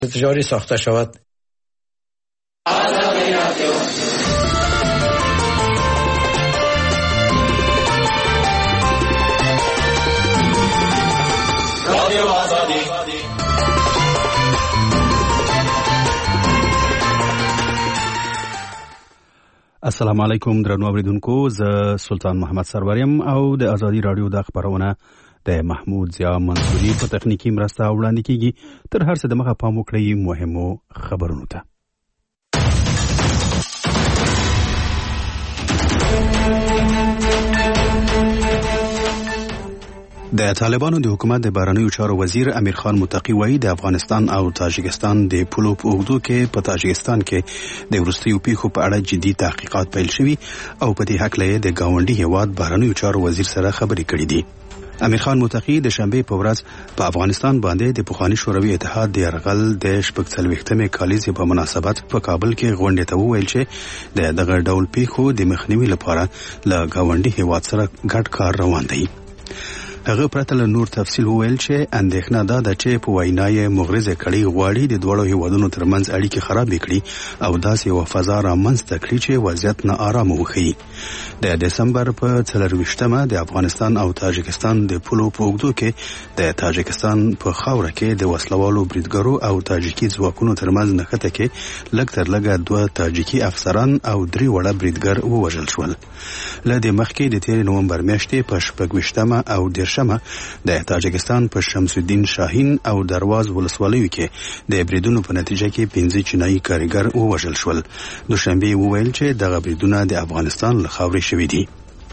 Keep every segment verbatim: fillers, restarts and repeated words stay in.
تجاری ساخته شود. السلام علیکم درنو اوریدونکو، زه سلطان محمد سروریم او د ازادي رادیو د خبرونه د محمود ضیا منصوري په تخنیکی مرسته وړاندې کیږي. تر هر څه د مخه پام وکړئ مهمو خبرونو ته. د طالبانو د حکومت د بهرنیو چارو وزیر امیر خان متقی وایي د افغانستان او تاجکستان د پولو په اوږدو کې په تاجکستان کې د وروستیو پیښو په اړه جدي تحقیقات پیل شوي او په دې هکله یې د ګاونډي هیواد بهرنیو چارو وزیر سره خبرې کړې دي. امیر خان متقی د شنبې په ورځ په افغانستان باندې د پخواني شوروي اتحاد د یرغل د شپږ څلوېښتمې کالیزې په مناسبت په کابل کې غونډې ته وویل چې د دغه ډول پیښو د مخنیوي لپاره له ګاونډي هیواد سره ګډ کار روان دی. هغه پرته له نور تفصیل وویل چې اندېښنه ده د چې په وینا یې مغرضه کړي غواړي د دوړو هیوادونو ترمنځ اړیکې خراب کړي او داسې یو فضا رامنځته کړي چې وضعیت نه آرام وښیي. د دسمبر په څلرویشتمه د افغانستان او تاجکستان د پولو په اوږدو کې د تاجکستان په خاوره کې د وسلوالو بریدګرو او تاجکي ځواکونو ترمنځ نښته کې لږ تر لږه دوه تاجکي افسران او درې وړه بریدګر ووژل شول. له دې مخکې د تېرې نومبر میاشتې په شپږویشتمه او شمه د تاجکستان په شمس الدین شاهین او درواز ولسوالیو کې د بریدونو په نتیجه کې پنځه چینایي کارګر ووژل شول. دوشنبه وویل چې دغه بریدونه د افغانستان له خاورې شوي دي.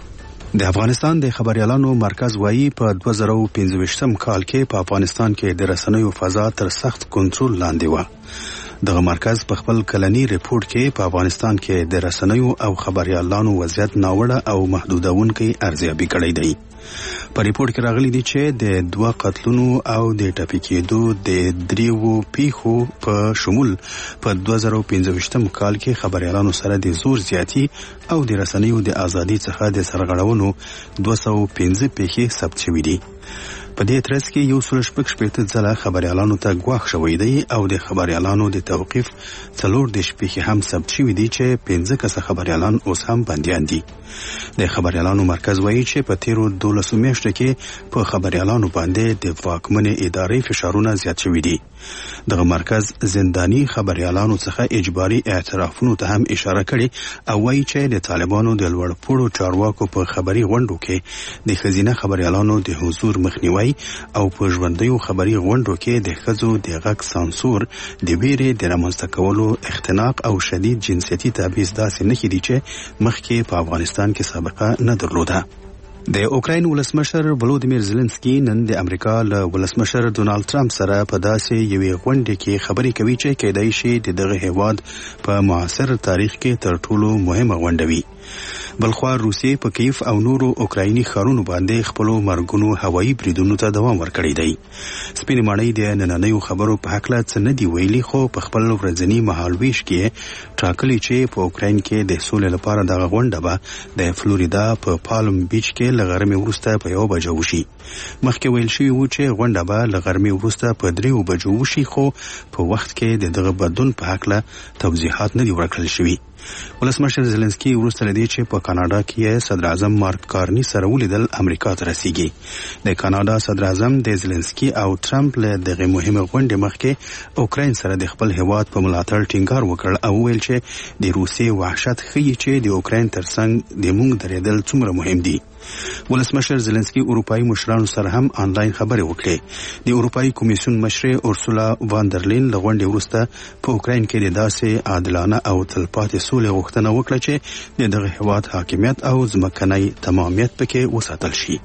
د افغانستان د خبريالانو مرکز وایي په دوه زره او پنځه ویشتم کال کې په افغانستان کې د رسنیو فضا تر سخت کنټرول لاندې و. دغه مرکز په خپل کلنی ریپورت کې په افغانستان کې د رسنیو او خبريالانو وضعیت ناوړه او محدودونکي ارزیابي کړی دی. په ریپورت کې راغلي دي چې د دوه قتلونو او د ټپي کېدو د دریو پیښو په شمول په دوه زره او پنځه ویشتم کال کې خبريالانو سره د زور زیاتی او د رسنیو د ازادي څخه د سرغړونو دوه سوه او پنځه پیښې ثبت شوې دي. په دې ترڅ کې یو سل شپږ شپېته ځله خبريالانو ته ګواښ شوی دی او د خبريالانو د توقیف څلور د شپې هم ثبت شوی دی چې پنځه کسه خبريالان اوس هم بنديان دي. د خبريالانو مرکز وایي چې په تیرو دولسو میاشتو کې په خبريالانو باندې د واکمنې ادارې فشارونه زیات شوي دي. دغه مرکز زنداني خبريالانو څخه اجباري اعترافونو ته هم اشاره کړې او وایي چې د طالبانو د لوړپوړو چارواکو په خبري غونډو کې د ښځینه خبريالانو د حضور مخنیوي او په ژوندیو خبري غونډو کې د ښځو د غږ سانسور د ویرې د رامنځته کولو اختناق او شدید جنسیتي تبعیض داسې نښې دي چې مخکې په افغانستان کې سابقه نه درلوده. د اوکراین ولسمشر ولودیمیر زيلنسکي نن د امریکا له ولسمشر ډونالد ټرمپ سره په داسې یوې غونډې کې خبرې کوي چې کېدای شي د دغه هیواد په معاصر تاریخ کې تر ټولو مهمه غونډه وي. بلخوا روسیې په کیف او نورو اوکرایني ښارونو باندې خپلو مرګونو هوایي بریدونو ته دوام ورکړی دی. سپینې ماڼۍ د نننیو خبرو په هکله څه نه دي ویلي، خو په خپل ورځني مهالویش کې ټاکلي چې په اوکراین کې د سولې لپاره دغه غونډه به د فلوریدا په پالم بیچ کې له غرمې وروسته په یو بجه وشي. مخکې ویل شوي وو چې غونډه به له غرمې وروسته په دریو بجو وشي، خو په وخت کې د دغه بدلون په هکله توضیحات نه دي ورکړل شوي. ولسمشر زيلنسکي وروسته لدی چې په کاناډا کې صدر اعظم مارک کارني سره ولیدل امریکا ته رسیږي. د کاناډا صدر اعظم د زيلنسکي او ټرمپ له دغه مهمه غونډې مخکې اوکراین سره د خپل هیواد په ملاتړ ټینګار وکړ او ویل چې د روسي وحشت ښیي چې د اوکراین ترڅنګ د موږ درېدل څومره مهم دي. ولسمشر زيلنسکي اروپایي مشرانو سره هم آنلاین خبرې وکړې. د اروپایي کمیسیون مشره اورسولا واندرلین له غونډې وروسته په اوکراین کې د داسې عادلانه او تلپاتې سولې غوښتنه وکړه چې د دغه هیواد حاکمیت او ځمکنی تمامیت پکې وساتل شي.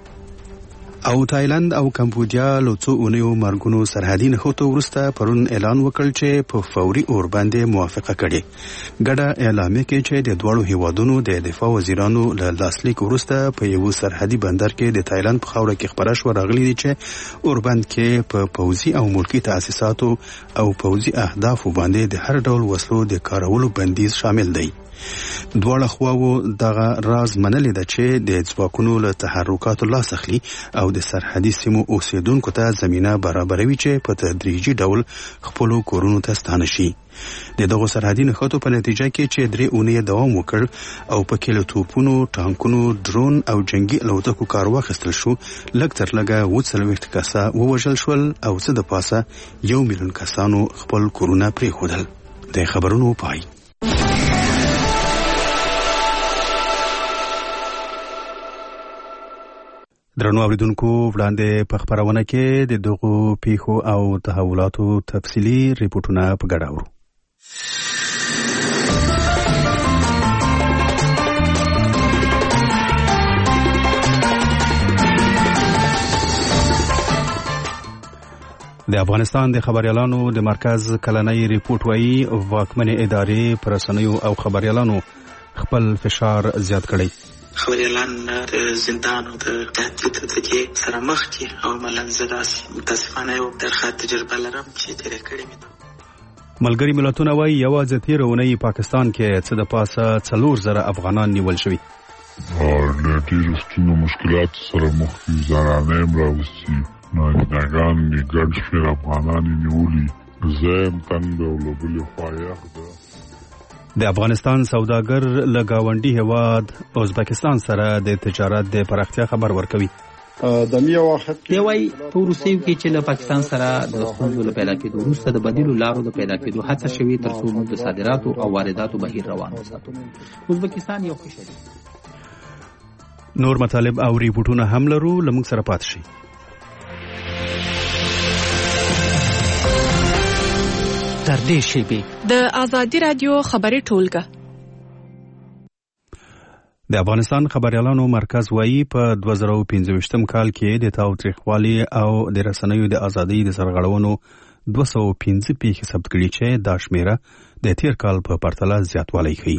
او تایلند او کمبودیا له څو اونیو مرګونو سرحدي نښتو وروسته پرون اعلان وکړ چې په فوري اور باندې موافقه کړې. ګډه اعلامیه کې چې د دواړو هیوادونو د دفاع وزیرانو له لاسلیک وروسته په یو سرحدي بندر کې د تایلند په خاوره کې خبره شوه راغلي دي چې اوربند کې په پوځي او ملکي تاسیساتو او پوځي اهدافو باندې د هر ډول وسلو د کارولو بندیز شامل دی. دواړه خواو دغه راز منلې ده چې د ځواکونو له تحرکاتو لاس اخلي او د سرحدي سیمو اوسیدونکو ته زمینه برابروي چې په تدریجي ډول خپلو کورونو ته ستانه شي. د دغو سرحدي نښتو په نتیجه کې چې درې اونۍ دوام وکړ او په کې له توپونو، ټانکونو، ډرون او جنگي الوتکو کار واخیستل شو، لږ تر لږه اووه څلوېښت کسه ووژل شول او څه د پاسه یو میلیون کسانو خپل کورونه پرېښودل. د خبرونو پای. درنو اوریدونکو، وړاندې په خبرونه کې د دغو پیښو او تحولاتو تفصیلي ریپورتونه په ګډه اورو. د افغانستان د خبريالانو د مرکز کلنۍ ریپورت وايي واکمنې ادارې پر رسنیو او خبريالانو خپل فشار زیات کړی. خبريالان د زندان او د تهدید د سره مخ دي او ملنځ داسې متاسفانه یو درخه تجربه لرم چې تیرې کړې مې. ملګري ملتونه وايي یوازې تېره اونۍ پاکستان کې څه د پاسه څلور زره افغانان نیول شوي. له ډېرو ستونزو مشکلاتو سره مخ دي. زنانه هم راوستي، نارینه‌ګان یې ګډ شمېر افغانان یې نیولي. زه یم تنګ ده او له بلې خوا یخ ده. د افغانستان سوداګر له ګاونډي هیواد ازبکستان سره د تجارت د پراختیا خبر ورکوي. دی وايي په روسیو کې چې له پاکستان سره د ستونزو له پیدا کېدو وروسته د بدیلو لارو د پیدا کېدو هڅه شوې تر څو موږ د صادراتو او وارداتو بهیر روان وساتو. ازبکستان یو ښه شریک. نور مطالب او ریپورتونه هم لرو، له موږ سره پاتې شئ. تر دې شیبې د ازادي رادیو خبري ټولګه. د افغانستان خبريالانو مرکز وايي په دوه زره پنځه ویشتم کال کې د تاوتریخوالي او د رسنیو د ازادۍ د سرغړونو دوه سوه پنځه پیښې ثبت کړي چې دا شمیره د تیر کال په پرتله زیاتوالی ښیي.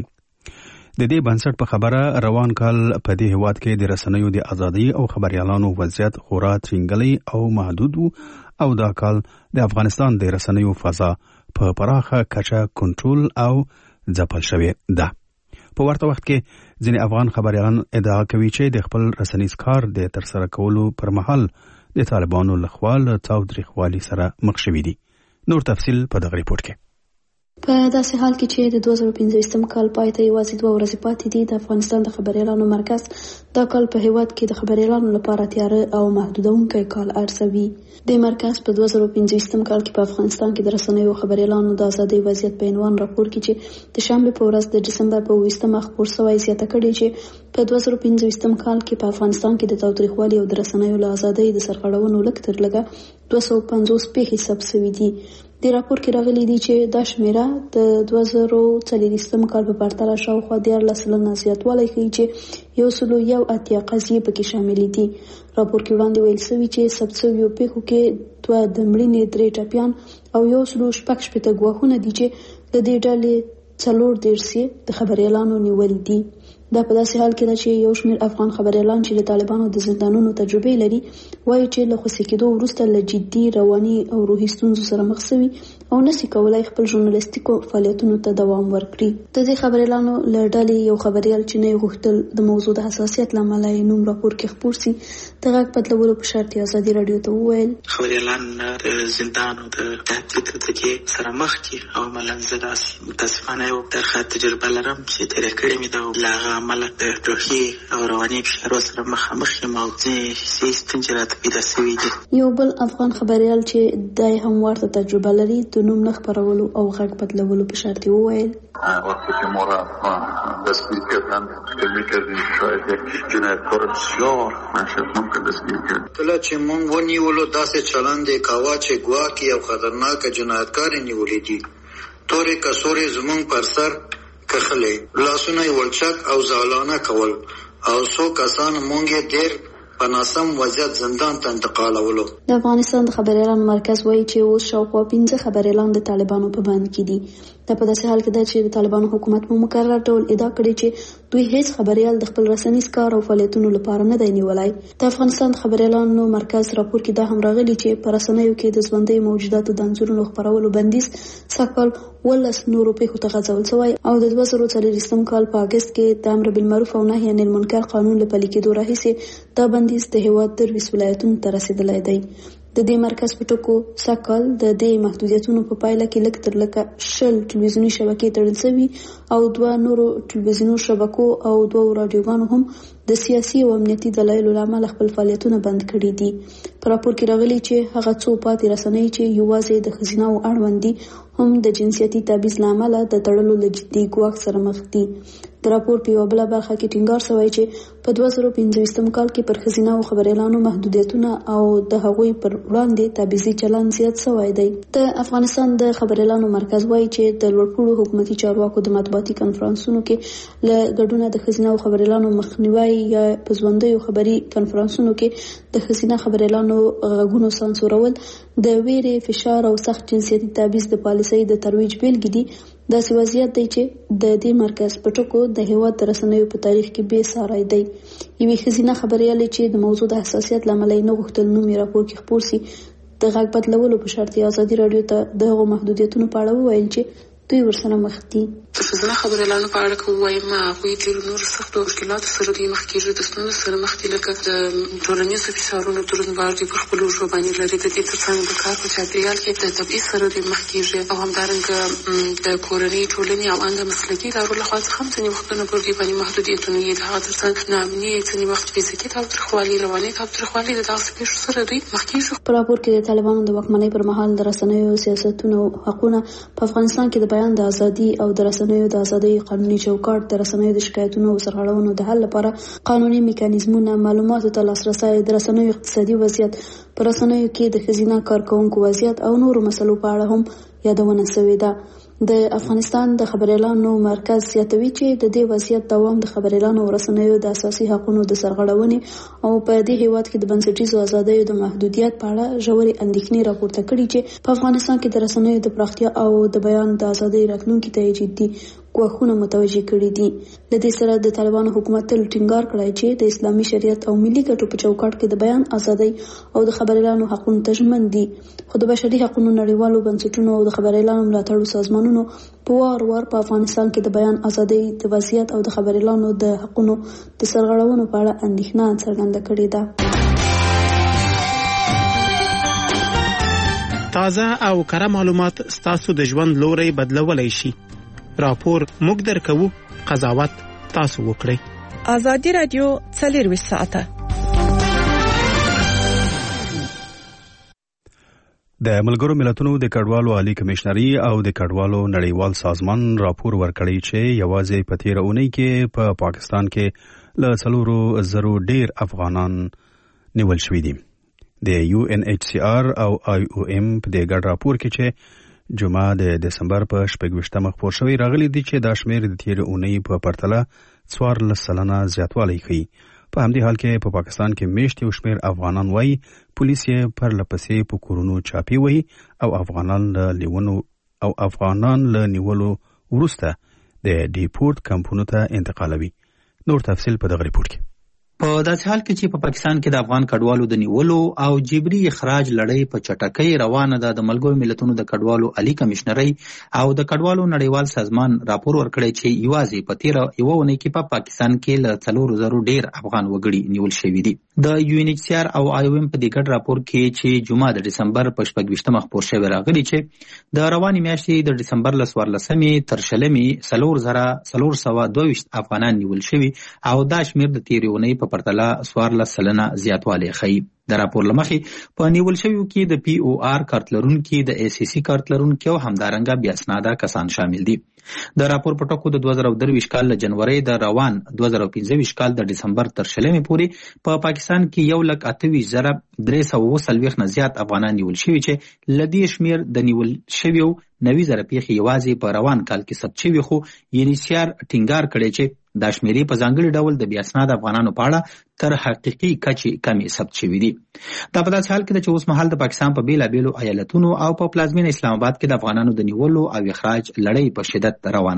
د دې بنسټ په خبره روان کال په دې هیواد کې د رسنیو د ازادۍ او خبريالانو وضعیت خورا ترنګلی او محدود او دا کال د افغانستان د رسنیو فضا په پراخه کچه کنټرول او ځپل شوې ده. په ورته وخت کې ځینې افغان خبريالان ادعا کوي چې د خپل رسنیز کار د ترسره کولو پر مهال د طالبانو لخوا له تاوتریخوالي سره مخ شوي دي. نور تفصیل په دغه ریپورت کې. په داسې حال کې چې د دوه زره پنځه ویشتم کال پای ته یوازې دوه ورځې پاتې دي، د افغانستان د خبريالانو مرکز دا کال په هیواد کې د خبريالانو لپاره تیاره او محدودونکی کال ارزوي. د مرکز په دوه زره پنځه ویشتم کال کې په افغانستان کې د رسنیو خبريالانو د ازادۍ وضعیت په عنوان راپور کې چې د شنبه په ورځ د ډسمبر په اوویشتمه خپور شوی زیاته کړې چې په دوه زره پنځه ویشتم کال کې په افغانستان کې د تاوتریخوالي او د رسنیو له ازادۍ د سرغړونو لږ تر لږه دوه سوه پنځوس پیښې ثبت شوي دي. د راپور کې راغلي دي چې دا شمیره د دوه زره څلوېښتم کال په پرتله شاوخوا دیارلس سلنه زیاتوالی ښیي چې یو سلو یو اتیا قضیې پکې شاملې دي. راپور کې وړاندې ویل شوي چې ثبت شویو پیښو کې دوه د مړینې، درې ټپیان او یو سلو شپږ شپېته ګواښونه دي چې د دې ډلې څلور دېرش یې د خبريالانو نیول دي. دا په داسې حال کې ده چې یو شمېر افغان خبريالان چې د طالبانو د زندانونو تجربې لري وایي چې له خوسي کېدو وروسته له جدي رواني او روحي ستونزو سره مخ شوي او نشي کولای خپل ژورنالیستیکو فعالیتونو ته دوام ورکړي. د دې خبريالانو له ډلې یو خبريال چې نه غوښتل د موضوع د حساسیت له امله یې نوم راپور کې خپور سي د غږ بدلولو په شرط یې ازادي راډیو ته وویل خبريالان د زندان او د تهدید د سره مخ دي او ملنځ داسې متاسفانه یو درخه تجربه لرم چې تیرې کړې مې ده. له هغه امله د روحي او رواني فشارو سره مخامخ یم او ځینې حسي ستونزې راته پیدا شوي دي. یو بل افغان خبريال چې دی هم ورته تجربه لري د نوم نه خپرولو او غږ بدلولو په شرط یې وویل وقتی که ما را دستگیر کردن فکر میکردیم شاید یک جنایتکار بسیار وحشتناک دستگیر کرد. کله چې مونږ ونیولو داسې چلند یې کاوه چې ګواکې یو خطرناک جنایتکار یې نیولی دي. تورې کڅوړې زمونږ پر سر کښلې، لاسونه یې ولچک او زالانه کول او څو کسان مونږ یې ډېر په ناسم وضعیت زندان ته انتقالولو. د افغانستان د خبريالانو مرکز وایي چې اوس شاوخوا پنځه خبريالان د طالبانو په بند کې دي. دا په داسې حال کې ده چې د طالبانو حکومت په مکرر ډول ادعا کړې چې دوی هیڅ خبريال د خپل رسنیز کار او فعالیتونو لپاره نه دی نیولای. د افغانستان خبريالانو مرکز راپور کې دا هم راغلی چې په رسنیو کې د ژوندۍ موجوداتو د انځورونو خپرولو بندیز سږکال ولس نورو پیښو ته غځول شوی او د دوه زره څلوېښتم کال په اگست کې د امر بالمعروف او نهي عن المنکر قانون له پلي کېدو راهیسې دا بندیز د هیواد درویس ولایتونو ته رسیدلی دی. د دې مرکز په ټکو سږکال د دې محدودیتونو په پایله کې لږ تر لږه شل ټلویزیوني شبکې تړل شوي او دوه نورو ټلویزیوني شبکو او دوه رادیوګانو هم د سیاسي او امنیتي دلایلو له امله خپل فعالیتونه بند کړي دي. په راپور کې راغلي چې هغه څو پاتې رسنۍ چې یوازې د ښځینه او اړوند دي هم د جنسیتي تبعیض له امله د تړلو له جدي ګواښ سره مخ دي. د راپور په یوه بله برخه کې ټینګار شوی چې په دوه زره پنځویشتم کال کې پر ښځینه او خبریالانو محدودیتونه او د هغوی پر وړاندې تبعیضي چلند زیات شوی دی. د افغانستان د خبریالانو مرکز وایي چې د لوړپوړو حکومتي چارواکو د مطبوعاتي کنفرانسونو کې له ګډونه د ښځینه او خبریالانو مخنیوی یا په ژوندیو خبري کنفرانسونو کې د ښځینه خبریالانو غږونو سانسورول د ویرې، فشار او سخت جنسیتي تبعیض د پالیسۍ د ترویج بیلګې دي. داسې وضعیت دی چې د دې مرکز په ټکو د هیواد د رسنیو په تاریخ کې بې ساری دی. یوې ښځینه خبریالې چې د موضوع د حساسیت له امله یې نه غوښتل نوم یې راپور کې خپور سي د غږ بدلولو په شرط یې ازادي راډیو ته د هغو محدودیتونو په اړه وویل چې دوی ورسره مخ دي. د ښځینه خبریالانو په اړه که ووایم هغوی ډېرو نورو سختو مشکلاتو سره دوی مخ کېږي، د ستونزو سره مخ دي، لکه د ټولنیزو فشارونو دروندبار دوی په خپلو ژبو باندې لري. د دې تر څنګ د کار په چاپېریال کې د تبعیض سره دوی مخ کېږي او همدارنګه د کورنۍ، ټولنې او ان د مسلکي ادارو لخوا څخه هم ځینې وختونه پر دوی باندې محدودیتونه وي. د هغه تر څنګ ناامني، ځینې وخت فزیکي تاوتریخوالي، رواني تاوتریخوالي، د دغسې پېښو سره دوی مخ کېږي. په راپور کې د طالبانو د واکمنۍ پر مهال د رسنیو سیاستونو حقونه په افغانستان کې د بیان د ازادي او د رسنیو د ازادۍ قانوني چوکاټ، د رسنیو د شکایتونو او سرغړونو د حل لپاره قانوني میکانیزمونه، معلوماتو ته لاسرسی، د رسنیو اقتصادي وضعیت، په رسنیو کې د ښځینه کارکوونکو وضعیت او نورو مسلو په اړه هم یادونه شوې ده. د افغانستان د خبریالانو مرکز زیاتوي چې د دې وضعیت دوام د خبریالانو او رسنیو د اساسي حقوقو د سرغړونې او په دې هیواد کې د بنسټیزو ازادیو د محدودیت په اړه ژورې اندېښنې راپورته کړي چې په افغانستان کې د رسنیو د پراختیا او د بیان د ازادۍ راتلونکي ته جدي ګواښونه متوجه کړي دي. له دې سره د طالبانو حکومت تل ټینګار کړی چې د اسلامي شریعت او ملي ګټو په چوکاټ کې د بیان ازادۍ او د خبریالانو حقوقو ته ژمن دي، خو د بشري حقوقو نړیوالو بنسټونو او د خبریالانو ملاتړو سازمانونو په وار وار په افغانستان کې د بیان ازادۍ د وضعیت او د خبریالانو د حقوقو د سرغړونو په اړه اندېښنه څرګنده کړې ده. تازه او کره معلومات ستاسو د ژوند لوري بدلولای شي. راپور موږ درکوو، قضاوت تاسو وکړئ. ازادي رادیو څلورویشت ساعته. د ملګرو ملتونو د کډوالو عالی کمشنري او د کډوالو نړیوال سازمان راپور ورکړی چې یوازې په تیره اونۍ کې په پا پاکستان کې له څلورو زرو ډیر افغانان نیول شوي دي. د یو ان ایچ سی آر او آی او ایم په دې ګډ راپور کې چې جمعه د دسمبر په شپږویشتمه خپور شوی راغلی دی چې دا شمېر د تیرې اونۍ په پرتله څوارلس سلنه زیاتوالی ښیي. په همدې حال کې په پا پاکستان کې میشت یو شمېر افغانان وایي پولیس یې پرله پسې په کورونو چاپی وهي او افغانان له لیونو او افغانان له نیولو وروسته د ډیپورت کمپونو ته انتقالوي. نور تفصیل په دغه ریپورت کې. په داسې حال کې چې په پاکستان کې د افغان کډوالو د نیولو او جبري اخراج لړۍ په چټکۍ روانه ده، د ملګرو ملتونو د کډوالو عالی کمشنري او د کډوالو نړیوال سازمان راپور ورکړی چې یوازې په تیره یوه اونۍ کې په پاکستان کې له څلورو زرو ډیر افغان وګړي نیول شوي دي. د یو ان ایچ سی آر او آی او ایم په دې ګډ راپور کې چې جمعه د دسمبر په شپږویشتمه خپور شوی راغلی چې د روانې میاشتې د دسمبر له څوارلسمې تر شلمې څلور زره څلور سوه دوه ویشت افغانان نیول شوي او دا شمېر د تیرې اونۍ په پرتله څوارلس سلنه زیاتوالی ښیي. د راپور له مخې په نیول شویو کې د پی او آر کارت لرونکي، د ای سی سی کارت لرونکي او همدارنګه بې اسناده کسان شامل دي. د راپور په ټکو د دوه زره درویشت کال له جنورۍ د روان دوه زره پنځه ویشت کال د دسمبر تر شلمې پورې په پا پاکستان کې یو لک اته ویشت زره درې سوه اووه څلوېښت نه زیات افغانان نیول شوي چې له دې شمېر د نیول شویو نوي زره پیښې یوازې په روان کال کې ثبت شوي، خو یو ان ایچ سی آر ټینګار کړی چې دا شمېرې په ځانګړي ډول د بې اسناده افغانانو په اړه تر حقیقي کچې کمې ثبت شوي دي. دا په داسې حال کې ده چې اوس مهال د پاکستان په بېلابېلو ایالتونو او په پلازمینه اسلام آباد کې د افغانانو د نیولو او اخراج لړۍ په شدت روانه ده.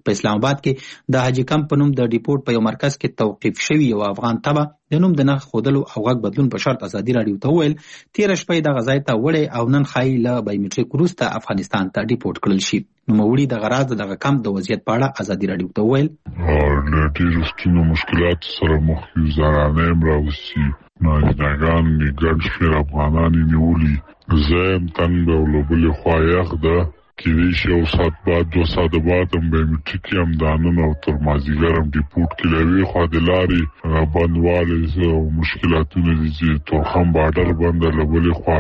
په اسلام آباد کې د حاجی کمپ په نوم د ډیپورټ په یو مرکز کې توقیف شوی یو افغان تبع د نوم د نخ خودلو او غږ بدلون په شرط ازادي راډیو ته وویل تېره شپه د غزای ته وړې او نن ښایي له بایومټریک وروسته افغانستان ته ډیپورټ کړل شي. نوموړي د غراض دغه کمپ د وضعیت په اړه ازادي راډیو ته وویل له ډېرو ستونزو مشکلاتو سره مخ یو، زنانه هم راوستي، نارینهګان یې ګډ شمېر افغانان یې نیولي، زه یم تنګ ده او له بلې خوا یخ ده، کېدای شي یو ساعت بعد دوه ساعته بعد هم بایومټریک یم دا نن او تر مازدیګر هم ډیپورټ کې له یوې خوا د لارې بندوالی او مشکلاتونه دي چې تورخم باډر بنده، له بلې خوا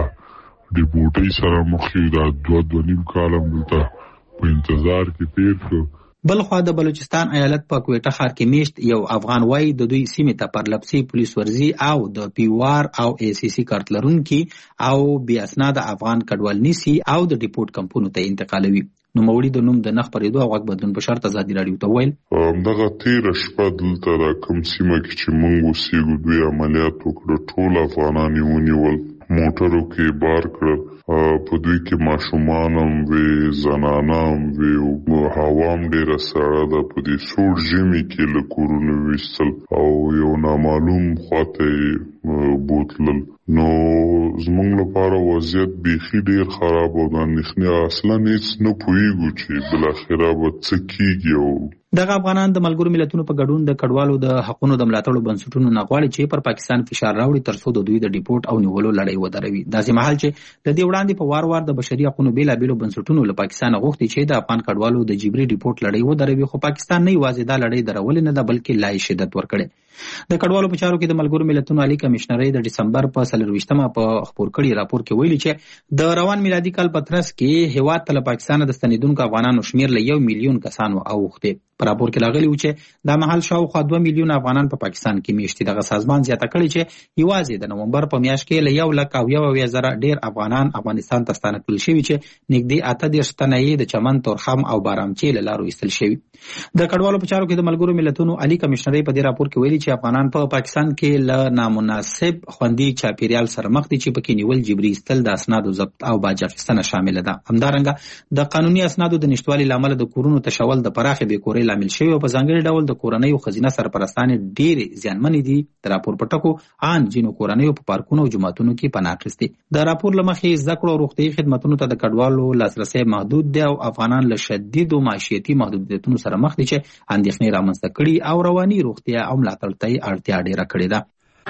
ډیپورټۍ سره مخ یو. دا دوه دوه نیم کال هم دلته په انتظار کې تېر شو. بل خوا د بلوچستان ایالت په کویټه ښار کې میشت یو افغان وایي د دوی سیمې ته پرلپسې پولیس ورزي او د پیوار او ای سی سی کارت لرونکي او بې اسناده افغان کډوال نیسي او د ډیپورټ کمپونو ته انتقالوي. نوموړي د نوم د نخ پرېدو او غږ بدلون په شرط ازادي راډیو ته ویل همدغه تېره شپه دلته دا کوم سیمه کې چې موږ اوسېږو دوی عملیات وکړه، ټول افغانان یې ونیول، موټرو کې بار کړل، په دوی کې ماشومان هم وې، زنانه هم وې، هوا هم ډېره سړه ده، په دې سوړ ژمي کې له کورونو ویستل او یو نامعلوم خواته یې بوتلل. نو زموږ لپاره وضعیت بیخي ډېر خراب او د اندېښنې اصلا هېڅ نه پوهېږو چې بالاخره به څه کېږي. او دغه افغانان د ملګرو ملتونو په ګډون د کډوالو د حقونو د ملاتړو بنسټونو نه غواړي چې پر پاکستان فشار راوړي ترڅو د دوی د ډیپورټ او نیولو لړۍ ودروي. داسې مهال چې د دې وړاندې په وار وار د بشري حقونو بېلابېلو بنسټونو له پاکستان غوښتي چې د افغان کډوالو د جبري ډیپورټ لړۍ ودروي، خو پاکستان نه یوازې دا لړۍ درولې نه ده بلکې لا یې شدت ورکړی. د کډوالو په چارو کې د ملګرو ملتونو عالي کمشنرۍ د ډسمبر په څلرویشتمه په خپور کړي راپور کې ویلي چې د روان میلادي کال په ترڅ کې هېواد ته له پاکستانه د ستنېدونکو افغانانو شمېر له یو میلیون کسانو اوښتې. په راپور کې راغلي و چې دا مهال شاوخوا دوه میلیونه افغانان په پاکستان کې میشتي. دغه سازمان زیاته کړې چې یوازې د نومبر په میاشت کې له یو لک او یو اویا زره ډېر افغانان افغانستان ته ستانه کړل شوي چې نږدې اته دېرش تنه یې د چمن، تورخم او بارامچې له لارو ایستل شوي. د کډوالو په چارو کې د ملګرو ملتونو عالي کمشنرۍ په دې راپور کې ویلي چې افغانان په پاکستان کې له نامناسب خوندي چاپیریال سره مخ دي چې پکې نیول، جبري ایستل، د اسنادو ضبط او باج اخیستنه شامله ده. همدارنګه د قانوني اسنادو د نشتوالي له امله د کورونو تشول د پراخې بېکورۍ لامل شوی او په ځانګړي ډول د کورنیو ښځینه سرپرستانې ډېرې زیانمنې دي. د راپور په ټکو ان ځینو کورنیو په پارکونو او جوماتونو کې پناه اخیستې. د راپور له مخې زده کړو او روغتیایي خدمتونو ته د کډوالو لاسرسی محدود دی او افغانان له شدیدو معیشتي محدودیتونو سره مخ دي چې اندېښنې رامنځته کړي او رواني روغتیا او ملاتړ ته یې اړتیا ډېره کړې ده.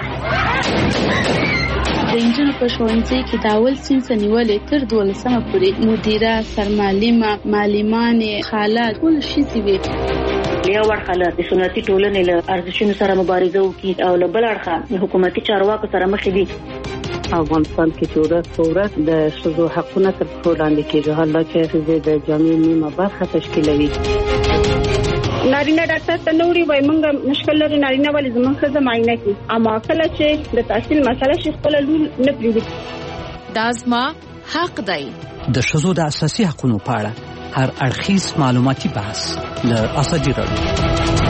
د انجونو په ښوونځي کې د اول صنف نیولې تر دولسمه پورې مدیره، سرمعلمه، معلمانې، خاله ټول ښځې وې. یو اړخه د سنتي ټولنې له ارزښتونو سره مبارزه وکړي او له بل اړخه د حکومتي چارواکو سره مخ دي. افغانستان کې چې ورځ په ورځ د ښځو حقونه تر پښو لاندې کېږي، حالا چې ښځې د جامعې نیمه برخه تشکیلوي. نارینه ډاکټر ته نه وړي، وایي موږ مشکل لرو، نارینه ولې زموږ ښځه معاینه کړي، اما کله چې د تحصیل مسله شي خپله لور نه پرېږدي. دا زما حق دی. د ښځو د اساسي حقونو په اړه هر اړخیز معلوماتي بحث له ازادي راډیو.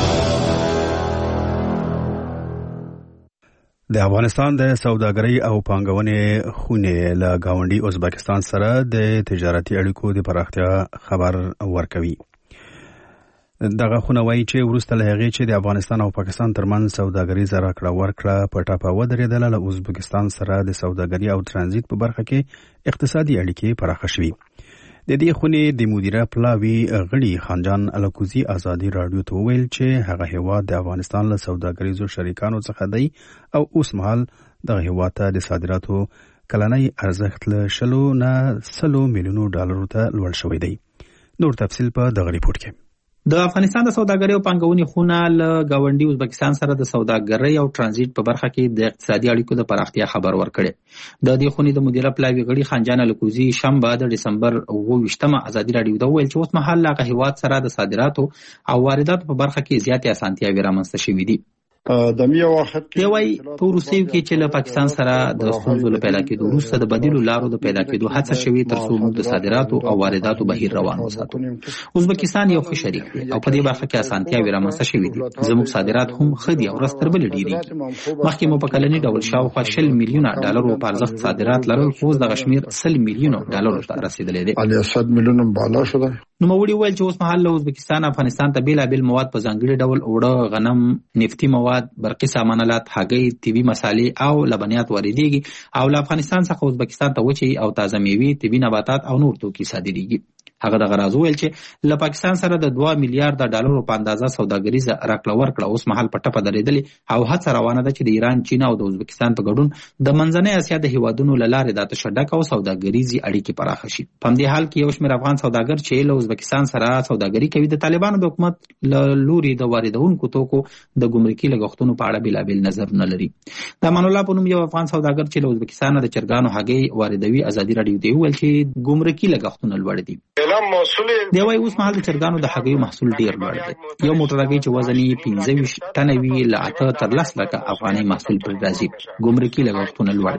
د افغانستان د سوداګرۍ او پانګونې خونې له ګاونډي ازبکستان سره د تجارتي اړیکو د پراختیا خبر ورکوي. دغه خونه وایي چې وروسته له هغې چې د افغانستان او پاکستان ترمنځ سوداګریزه راکړه ورکړه په ټاپه ودرېدله، له ازبکستان سره د سوداګري او ترانزیت په برخه کې اقتصادي اړیکې پراخه شوي. د دې خونې د مدیره پلاوي غړي خانجان الکوزي ازادي راډیو ته وویل چې هغه هیواد د افغانستان له سوداګریزو شریکانو څخه دی او اوس مهال دغه هیواد ته د صادراتو کلنی ارزښت له شلو نه سلو میلیونو ډالرو ته لوړ شوی دی. نور تفصیل په دغه ریپورت کې. د افغانستان د سوداګرۍ او پانګونې خونه له ګاونډي ازبکستان سره د سوداګرۍ او ترانزیت په برخه کې د اقتصادي اړیکو د پراختیا خبر ورکړي. د دې خونې د مدیره پلاوي غړي خانجان الکوزي شنبه د ډسمبر اوه ویشتمه ازادي راډیو ته وویل چې اوس مهال له هیواد سره د صادراتو او وارداتو په برخه کې زیاتې اسانتیاوې رامنځته شوې دي. د میو وخت دی وای په روسیو کې چې له پاکستان سره د ستونزو له پیدا کېدو وروسته د بدیلو لارو د پیدا کېدو هڅه شوې ترڅو موږ د صادراتو او وارداتو بهیر روان وساتو. ازبکستان یو ښه شریک دی او په دې برخه کې اسانتیاوې رامنځته شوې دي. زموږ صادرات هم ښه دي او ورځ تر بلې ډېرېږي. مخکې مو په کلني ډول شاوخوا شل میلیونه ډالرو په ارزښت صادرات لرل، خو اوس دغه شمېر سل میلیونو ډالرو ته رسېدلی دی. صد میلیونه بالا شده. نوموړي وویل چې اوس مهال له ازبکستان افغانستان ته بېلابېل مواد په ځانګړي ډول اوړه، غنم، نفتي مواد، برقي سامانالات، هګۍ، طبي مسالې او لبنیات واردېږي او له افغانستان څخه ازبکستان ته وچې او تازه میوې، طبي نباتات او نور توکي صادرېږي. هغه دغه راز وویل چې له پاکستان سره د دوه میلیارډ ډالرو په اندازه سوداګریزه راکړه ورکړه اوس مهال په ټپه درېدلې او هڅه روانه ده چې د ایران، چین او د ازبکستان په ګډون د منځنۍ اسیا د هیوادونو له لارې د تشدد او سوداګریزي اړیکې پراخه شي. په همدې حال کې یو شمېر افغان سوداګر چې له ازبکستان سره سوداګري کوي د طالبانو د حکومت له لوري د واردونکو توکو د ګمرکي لګښتونو په اړه بېلابېل نظرونه لري. د امان الله په نوم یو افغان سوداګر چې له ازبکستان د چرګانو هګۍ واردوي ازادي راډیو ته وویل چې ګمرکي لګښتونه لوړ دي. دی وايي اوس مهال د چرګانو د هګیو محصول ډیر لوړ دی. یو موټر هګۍ چې وزن یې پنځه ویشت ټنه وي له اته تر لس لکه افغانۍ محصول پرې راځي. ګمرکي لګښتونه لوړ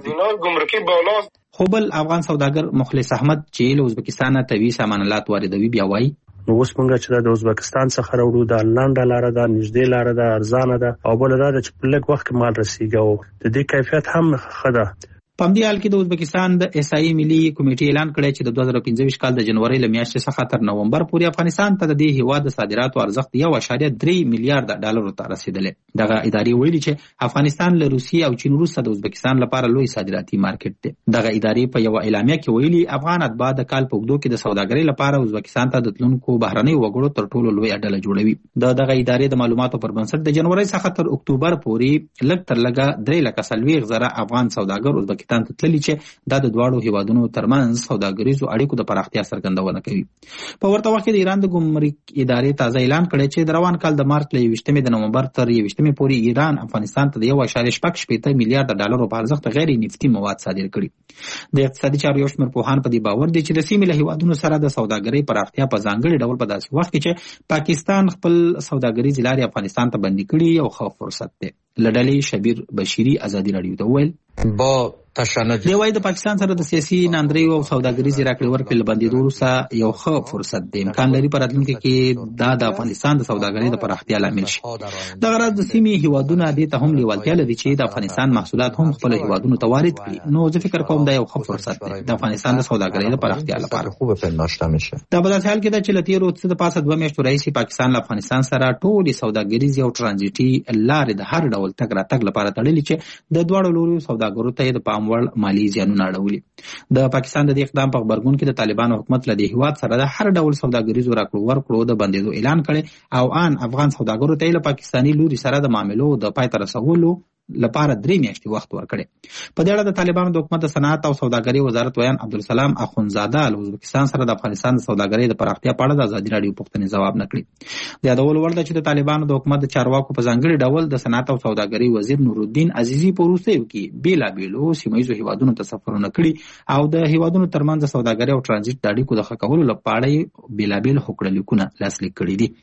دي. خو بل افغان سوداګر مخلص احمد چې له ازبکستان طبي سامانالات واردوي بیا وايي نو اوس موږ چې د ازبکستان څخه راوړو د لنډه لاره ده، نږدې لاره ده، ارزانه ده او بل دا چې په لږ وخت کې مال رسیږي او د دې کیفیت هم ښه ده. په همدې حال کې د ازبکستان د احصایې ملي کمیټې اعلان کړی چې د دوه زره پنځه ویشت کال د جنورۍ له میاشتې څخه تر نومبر پورې افغانستان ته د دې هیواد د صادراتو ارزښت یو اعشاریه درې میلیارډ ډالرو ته رسېدلی. دغه ادارې ویلي چې افغانستان له روسیې او چین وروسته د ازبکستان لپاره لوی صادراتي مارکیټ دی. دغه ادارې په یوه اعلامیه کې ویلي افغان اتباع د کال په اوږدو کې د سوداګرۍ لپاره ازبکستان ته د تلونکو بهرنیو وګړو تر ټولو لویه ډله جوړوي. د دغه ادارې د معلوماتو پر بنسټ د جنورۍ څخه تر اکتوبر پورې لږ تر لږه درې لکه څلوېښت زره افغان سوداګر ازبکستان ته تللي چې دا د دواړو هیوادونو ترمنځ سوداګریزو اړیکو د پراختیا څرګندونه کوي. په ورته وخت کې د ایران د ګمرک ادارې تازه اعلان کړی چې د روان کال د مارچ له یوویشتمې د نومبر تر یوویشتمې پورې ایران افغانستان ته د یو اعشاریه شپږ شپېته میلیارډ ډالرو په ارزښت غیر نفتي مواد صادر کړي. د اقتصادي چارو یو شمېر پوهان په دې باور دي چې د سیمې له هیوادونو سره د سوداګرۍ پراختیا په ځانګړي ډول په داسې وخت کې چې پاکستان خپل سوداګریزې لارې افغانستان ته بندي کړي یو ښه فرصت دی. له ډلې شبیر بشیري ازادي راډیو ته وویل با تشنج دی وايي د پاکستان سره د سیاسي ناندریو او سوداګریزې راکړې ورکړې له بندېدو وروسته یو ښه فرصت دی. امکان لري په راتلونکي کې دا د افغانستان د سوداګرۍ د پراختیا لامل شي. دغه راز د سیمې هیوادونه دې ته هم لیوالتیا لري چې د افغانستان محصولات هم خپل هیوادونو ته وارد کړي. نو زه فکر کوم دا یو ښه فرصت دی د افغانستان د سوداګرۍ د پراختیا لپاره. خوب پنداشته میشه. دا په داسې حال کې ده چې له تېرو څه د پاسه دوه میاشتو راهیسې پاکستان له افغانستان سره ټولې سوداګریزې او ټرانزیټي لارې د هر ډول تګ راتګ لپاره تړلې چې د دواړو لورو سوداګرو ته د پام وړ مالي زیانونه اړولي. د پاکستان د دې اقدام په غبرګون کې د طالبانو حکومت له دې هیواد سره د هر ډول سوداګریزو راکړو ورکړو د بندېدو اعلان کړی او ان افغان سوداګرو ته له پاکستاني لوري سره د معاملو د پای ته رسولو لپاره درې میاشتې وخت ورکړي. په دې اړه د طالبانو د حکومت د صنعت او سوداګرۍ وزارت ویان عبدالسلام اخونزاده له ازبکستان سره د افغانستان د سوداګرۍ د پراختیا په اړه د ازادي راډیو پوښتنې ځواب نه کړي. د یادولو وړ ده چې د طالبانو د حکومت د چارواکو په ځانګړي ډول د صنعت او سوداګرۍ وزیر نورالدین عزیزي په وروستیو کې بېلابېلو سیمه ییزو هیوادونو ته سفرونه کړي او د هیوادونو ترمنځ د سوداګرۍ او ټرانزیټ د اړیکو د ښه کولو لپاره یې بېلابېل هوکړه لیکونه لاسلیک کړي دي.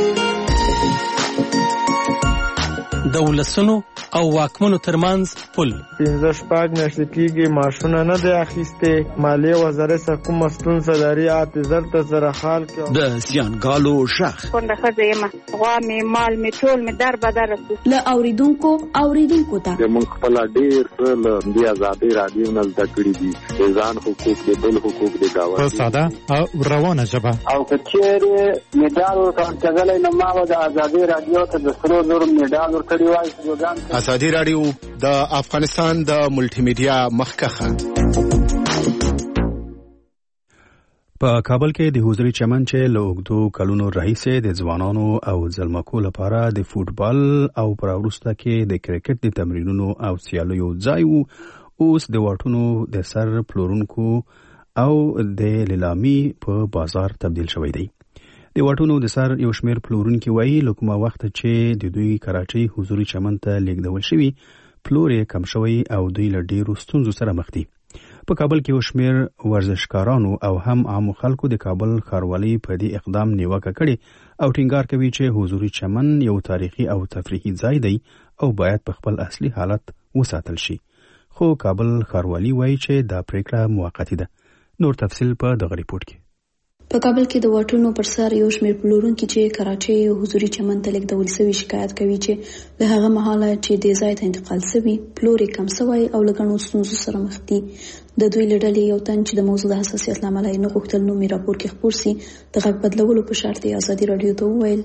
د ولسونو او واکمنو ترمنځ پل پنځه شپږ میاشتې کېږي معاشونه نه دی اخیستې. مالیې وزارت څخه کومه ستونزه لري اته زر ته زره خال کې د زیانګالو غږ کونډه ښځه یم، غوا مې مال مې ټول مې در بدر رسو له اوریدونکو اوریدونکو ته موږ خپل ډېر څه له دې ازادۍ راډیو نه زده کړي دي. د ځان حقوق د بل حقوق د ګاونډي په ساده او روانه ژبه او که چېرې مډال ورکړل کېدلی نو ما به د ازادۍ راډیو ته د سرو زرو مډال ورکړی وای. ازادي راډیو د افغانستان د ملټي میډیا مخکخه. په کابل کې د حضوري چمن چې له اوږدو کلونو راهیسې د ځوانانو او ځلمکو لپاره د فوټبال او پر وروسته کې د کرکټ د تمرینونو او سیالیو ځای وو، اوس د واټونو د سر پلورونکو او د لیلامي په بازار تبدیل شوی دی. د واټونو د سر یو شمېر پلورونکي وایي له کومه وخته چې د دوی کراچۍ حضوري چمن ته لیږدول شوي پلور یې کم شوی او دوی له ډېرو ستونزو سره مخ دي. په کابل کې یو شمېر ورزشکارانو او هم عامو خلکو د کابل ښاروالۍ په دې اقدام نیوکه کړې او ټینګار کوي چې حضوري چمن یو تاریخي او تفریحي ځای دی او باید په خپل اصلي حالت وساتل شي. خو کابل ښاروالۍ وایي چې دا پریکړه موقتي ده. نور تفصیل په دغه ریپورت کې. په کابل کې د واټونو پر سر یو شمېر پلورونکي چې کراچۍ او حضوري چمن ته لیږدول شوي شکایت کوي چې له هغه مهاله چې دې ځای ته انتقال شوي پلور یې کم شوی او له ګڼو ستونزو سره مخ دي. د دوی له ډلې یو تن چې د موضوع د حساسیت له امله یې نه غوښتل نوم یې راپور کې خپور سي د غږ بدلولو په شرط یې ازادي راډیو ته وویل.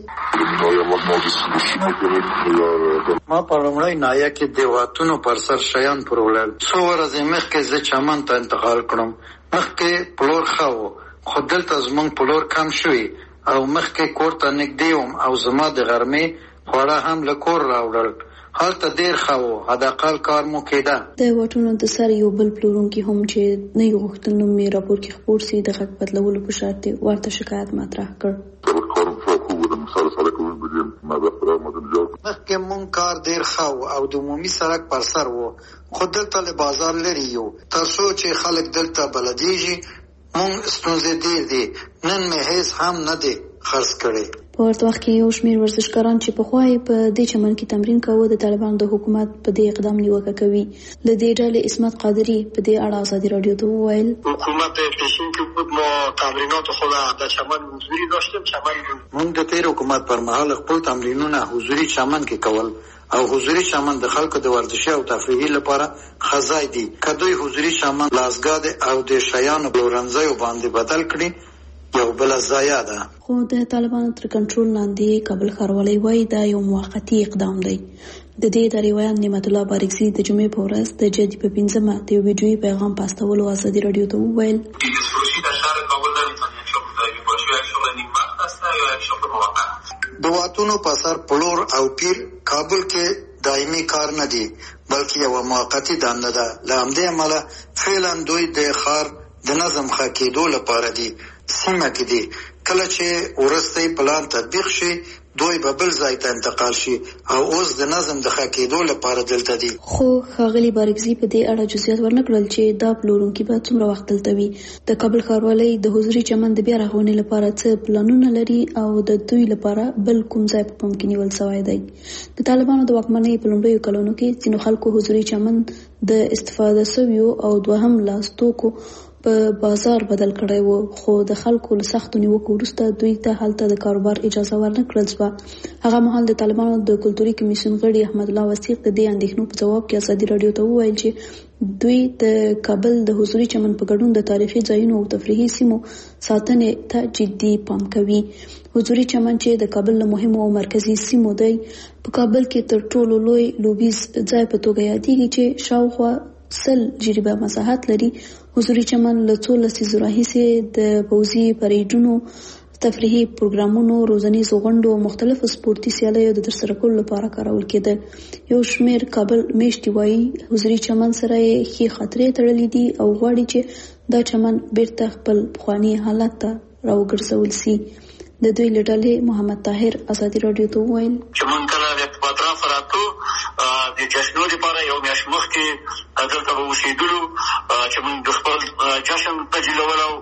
ما په لومړۍ ناحیه کې د واټونو پر سر شیان پلورل. څو ورځې مخکې زه چمن ته انتقال کړم. مخکې پلور ښه و خو دلته زموږ پلور کم شوي او مخکې کور ته نږدې وم او زما د غرمې خواړه هم له کور راوړل. هلته ډېر ښه و حداقل کار مو کېده. د واټونو د سر یو بل پلورونکي هم چې نه یې غوښتل نوم یې راپور کې خپور سي د غږ بدلولو په شرط یې ورته شکایت مطرح کړ. مخکې مونږ کار ډېر ښه و او د عمومي سړک پر سر و خو دلته له بازار لرې یو تر څو چې خلک دلته بلدیږي مونږ ستونزې ډېر دي. نن مې هیڅ هم نه دی خرڅ کړی. په ورته وخت کې یو شمېر ورزشکاران چې پخوا یې په دې چمن کې تمرین کاوه د طالبانو د حکومت په دې اقدام نیوکه کوي. له دې ډلې عصمت قادري په دې اړه ازادي راډیو ته وویل حکومت پیشین کې بود ما تمرینات خود در چمن حضوری داشتیم. چمن مونږ د تیر حکومت پر مهال خپل تمرینونه حضوری چمن کې کول او حضوری چمن د خلکو د ورزشي او تفریحي لپاره خزای دي. کدوې حضوری چمن لاسګاد او د شیانو پلورنځیو باندې بدل کړي یو بل ضایع ده. خو د طالبانو تر کنټرول لاندې کابل ښاروالۍ وایي دا یو موقتي اقدام دی. د دې دریویان نعمت الله بارکزي د جمعې په ورځ د جدي په پنځمه د یو ویډیویي پیغام په استولو ازادي راډیو ته وویل د واټونو په سر پلور او پیر کابل کې دایمي کار نه دی بلکې یو موقتي دنده ده. له همدې امله فعلا دوی د ښار د نظم ښه کېدو لپاره دي سیمه کې دي. کله چې وروستی پلان تطبیق شي دوی به بل ځای ته انتقال شي او اوس د نظم د ښه کېدو لپاره دلته دي. خو ښاغلي بارکزي په دې اړه جزئیات ورنکړل چې دا پلورونکي به څومره وخت دلته وي. د کابل ښاروالۍ د حضوري چمن د بیا رغونې لپاره څه پلانونه لري او د دوی لپاره بل کوم ځای په پام کې نیول شوی دی. د طالبانو د واکمنۍ په لومړیو کلونو کې ځینو خلکو حضوري چمن د استفاده شویو او دوهم لاس توکو په بازار بدل کړی وو خو د خلکو له سختو نیوکو وروسته دوی ته هلته د کاروبار اجازه ورنکړل شوه. هغه مهال د طالبانو د کلتوري کمیسیون غړي احمد الله وثیق د دې اندېښنو په ځواب کې ازادي راډیو ته وویل چې دوی د کابل د حضوري چمن په ګډون د تاریخي ځایونو او تفریحي سیمو ساتنې ته جدي پام کوي. حضوري چمن چې د کابل له مهمو او مرکزي سیمو دی په کابل کې تر ټولو لوی لوبیز ځای په توګه یادېږي چې شاوخوا سل جریبه مساحت لري. حضوري چمن له څو لسیزو راهیسې د پوځي پریډونو تفریحي پروګرامونو روزنیزو غونډو او مختلفو سپورتي سیالیو د ترسره کولو لپاره کارول کېده. یو شمېر کابل میشتي وایي حضوري چمن سره یې ښې خاطرې تړلې دي او غواړي چې دا چمن بیرته خپل پخواني حالت ته راوګرځول سي. د دوی له ډلې محمد طاهر ازادي راډیو ته وویل چې موږ کله د اطراف راتلو د جشنو لپاره یو میاشت مخکې دلته به اوسېدلو چې موږ د خپل جشن تجهیزول او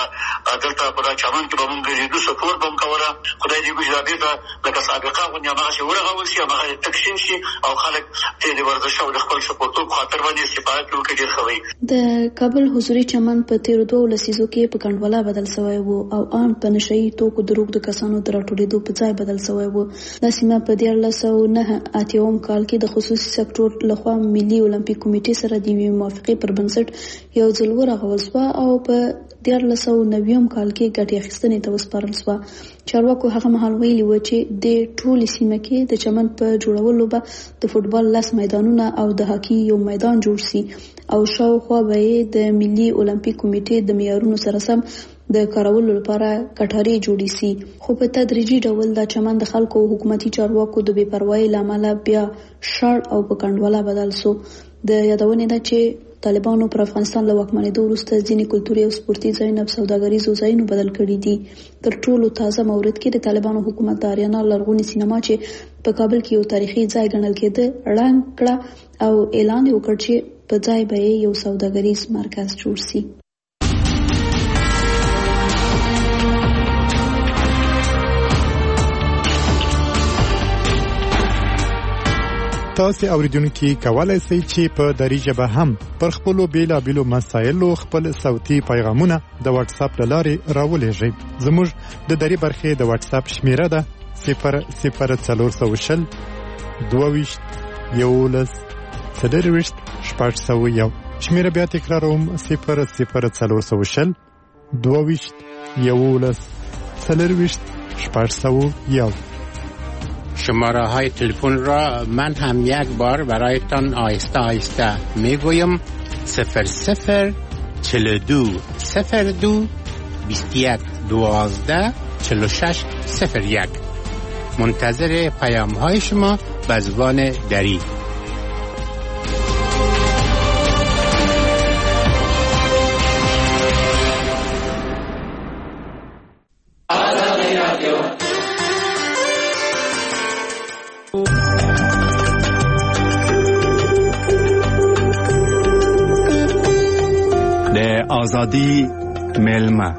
دلته په دا چمن کې به موږ ګرځېدو سپورت به هم کوله. خدای دې وکړي دا بېرته لکه سابقه غوندې هماغسې ورغول شي هماغسې تقسیم شي او خلک ترې د ورزش او د خپل سپورتو په خاطر باندې استفاده وکړي. ډېر ښه وي. د کابل حضوري چمن په تېرو دوو لسیزو کې په کنډواله بدل شوی و او ان په نشهیي توکو د روږدو کسانو د راټولېدو په ځای بدل شوی و. دا سیمه په دیارلس سوه نهه اتیاوم کال کې د خصوصي سکتور لخوا ملي اولمپیک کمیټې سره د یوې موافقې پر بنسټ یو ځل ورغول شوه او په دیارلس سوه نویم کال کې ګټې اخیستنې ته وسپارل شوه. چارواکو هغه مهال ویلي و چې د ټولې سیمه کې د چمن په جوړولو به د فوټبال لس میدانونه او د هاکي یو میدان جوړ شي او شاوخوا به یې د ملي اولمپیک کمیټې د معیارونو سره سم د کارولو لپاره کټارې جوړې سي. خو په تدریجي ډول دا چمن د خلکو او حکومتي چارواکو د بې پروایۍ له امله بیا شړ او په کنډواله بدل سو. د یادونې ده چې طالبانو پر افغانستان له واکمنېدو وروسته ځینې کلتوري او سپورتي ځایونه په سوداګریزو ځایونو بدل کړي دي. تر ټولو تازه مورد کې د طالبانو حکومت د آریانا لرغونې سینما چې په کابل کې یو تاریخي ځای ګڼل کېده ړنګ کړه او اعلان یې وکړ چې په ځای به یو سوداګریز مرکز جوړ شي. تاسو اوریدونکو کولای شئ چې په دری ژبه هم پر خپل بیلابېلو مسایلو خپل صوتي پیغامونه د واتس اپ لارې راولېږئ. زموږ د دری برخې د واتس اپ شمیره ده صفر صفر څلور سوه شل دوه ویشت یولس څلرویشت شپږ سوه یو. شمیره بیا تکراروم صفر صفر څلور سوه شل دوه ویشت یولس څلرویشت شپږ سوه یو. شماره های تلفن را من هم یک بار برایتان آهسته آهسته میگویم: صفر صفر چهل و دو صفر دو بیست و یک دوازده چهل و شش صفر یک. منتظر پیام های شما به زبان دری. آزادی ملما.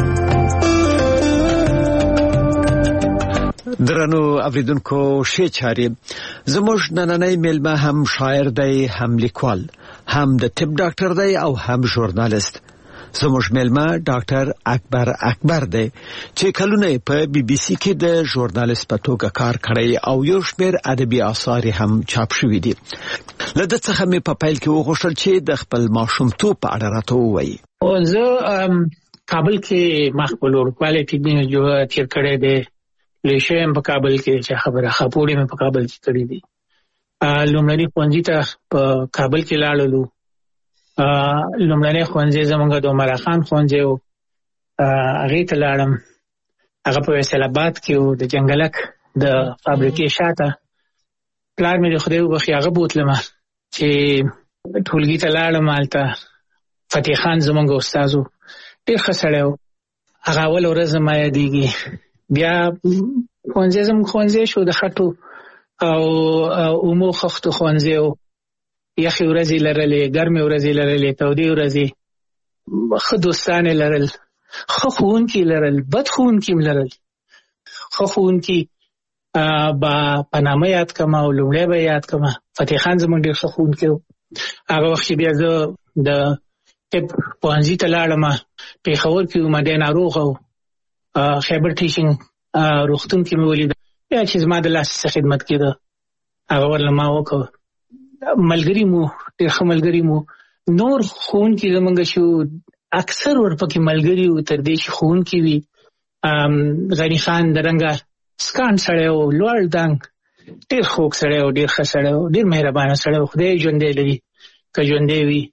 درنو اوریدونکو ښه چاري. زموږ نننۍ ملما هم شاعر دی، هم لیکوال، هم د طب ډاکټر دی او هم ژورنالیست. زموږ ملما ډاکټر اکبر اکبر دی چې کلونه په بي بي سي کې د ژورنالیست په توګه کار کړی او یو شمېر ادبي اثار هم چاپ شوي دي. له ده څخه مې په پیل کې وغوښتل چې د خپل ماشومتوب په اړه راته ووایي. زه کابل کې ما خپل وړوکوالی کې تېر کړی دی. لوی شوی یم په کابل کې، چې خبره خاپوړې مې په کابل کې کړې دي. لومړني ښوونځي ته په کابل کې لاړلو. لومړنی ښوونځی زموږ د عمر خان ښوونځی و، هغې ته لاړم. هغه په فیصل آباد کې و، د جنګلک د فابریکې شاته. پلار مې د خدای وبخښي هغه بوتلمه چې ټولګي ته لاړم. هلته فتح خان زموږ استاد و، ډېر ښه سړی و. هغه اول ورځ زما یادېږي. بیا ښوونځی زموږ ښوونځی شو د خټو او اومو خښتو ښوونځی و. یخې ورځې لرلې، ګرمې ورځې لرلې، تودې ورځې. ښه دوستان یې لرل، ښه ښوونکي لرل، بد ښوونکي هم لرل. ښه ښوونکي به په نامه یاد کړم او لومړی به یاد کړم. فتح خان زموږ ډېر ښه ښوونکی و. هغه وخت چې بیا زه د طب پوهنځي ته لاړم، پېښور کې وم، دی ناروغه و. خیبر ټیچینګ روغتون کې مې ولیده، بیا چې زما د لاسې څه خدمت کېده هغه ورله ما وکړ. ملګري مو ډېر ښه ملګري مو. نور ښوونکي زموږ شو، اکثر ورپکې ملګري وو تر دې چې ښوونکي وي. غني خان د رنګه سکان سړی و، لوړ دنګ، ډېر خوږ سړی و، ډېر ښه سړی و، ډېر مهربانه سړی و. خدای ژوندی لري که ژوندی وي.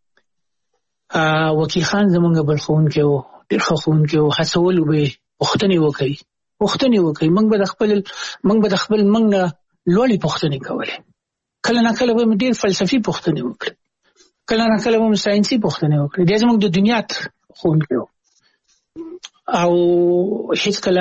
وکیل خان زموږ بل ښوونکی و، ډېر ښه ښوونکی و. هڅولو به یې پوښتنې وکړي پوښتنې وکړي موږ به د خپل موږ به د خپل موږ نه لوړې پوښتنې کولې. کله نه کله به مې ډېر فلسفي پوښتنې وکړي، کله نه کله به مې ساینسي پوښتنې وکړي. دی زموږ د دنیا ښوونکی و او هېڅکله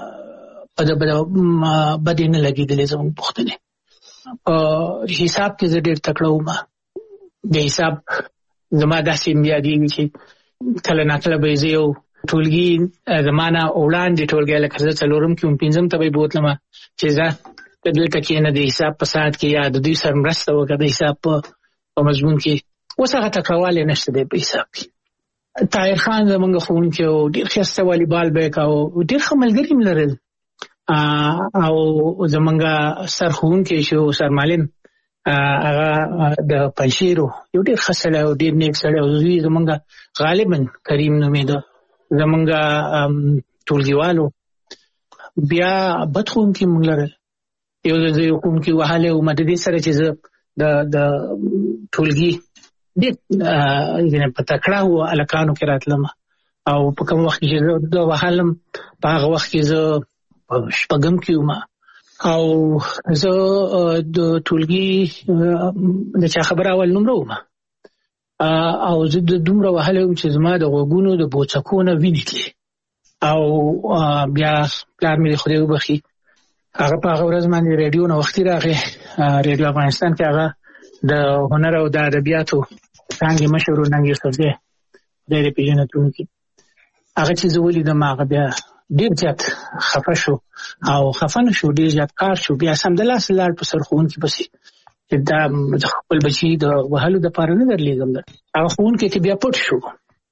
بدې نه لګېدلې زموږ پوښتنې. په حساب کې زه ډېر تکړه وم. د حساب زما داسې یادېږي چې کله نه کله به یې زه یو ټولګي زما نه وړاندې ټولګی لکه زه څلورم کې وم، پنځم ته به یې بوتلم چې ځه دلته کښېنه د حساب په ساعت کې یا د دوی سره مرسته وکړه د حساب په مضمون کې. اوس هغه تکړهوالی نشته دی په حساب کې. طاهر خان زموږ ښوونکی و، ډېر ښایسته والیبال به یې کاوه، ډېر ښه ملګري هم لرل. او زموږ سر ښوونکی شو سر معلم، هغه د پنجشیر و، یو ډېر ښه سړی و، ډېر نیک سړی و. زوی زموږ غالبا کریم نومېده، زموږ ټولګیوال و. بیا بد ښوونکي موږ لرل. یو ځل زه یو ښوونکي وهلی وم د دې سره چې زه د ټولګي ډېر په تکړه و هلکانو کې راتلم او په کوم وخت کې چې زه وهلم په هغه وخت کې زه په شپږم کې وم او زه د ټولګي د چا خبره اول نمره وم او زه د دومره وهلی وم چې زما د غوږونو د بوڅکو نه وینې تلې. او بیا پلار مې د خدای وبخښي هغه په هغه ورځ باندې ریډیو نه وختي راغی، ریډیو افغانستان کې هغه د هنر او د ادبیاتو څانګې مشر و ننګ یوسفزی خدای دې پېژنتونکي. هغه چې زه ولیدم هغه بیا ډېر زیات خفه شو او خفه نه شو، ډېر زیات کار شو. بیا سمدلاسه لاړ په سرښوونکي پسې دا خپل بچی د وهلو د پاره نه درلېږم. هغه ښوونکی کې بیا پټ شو،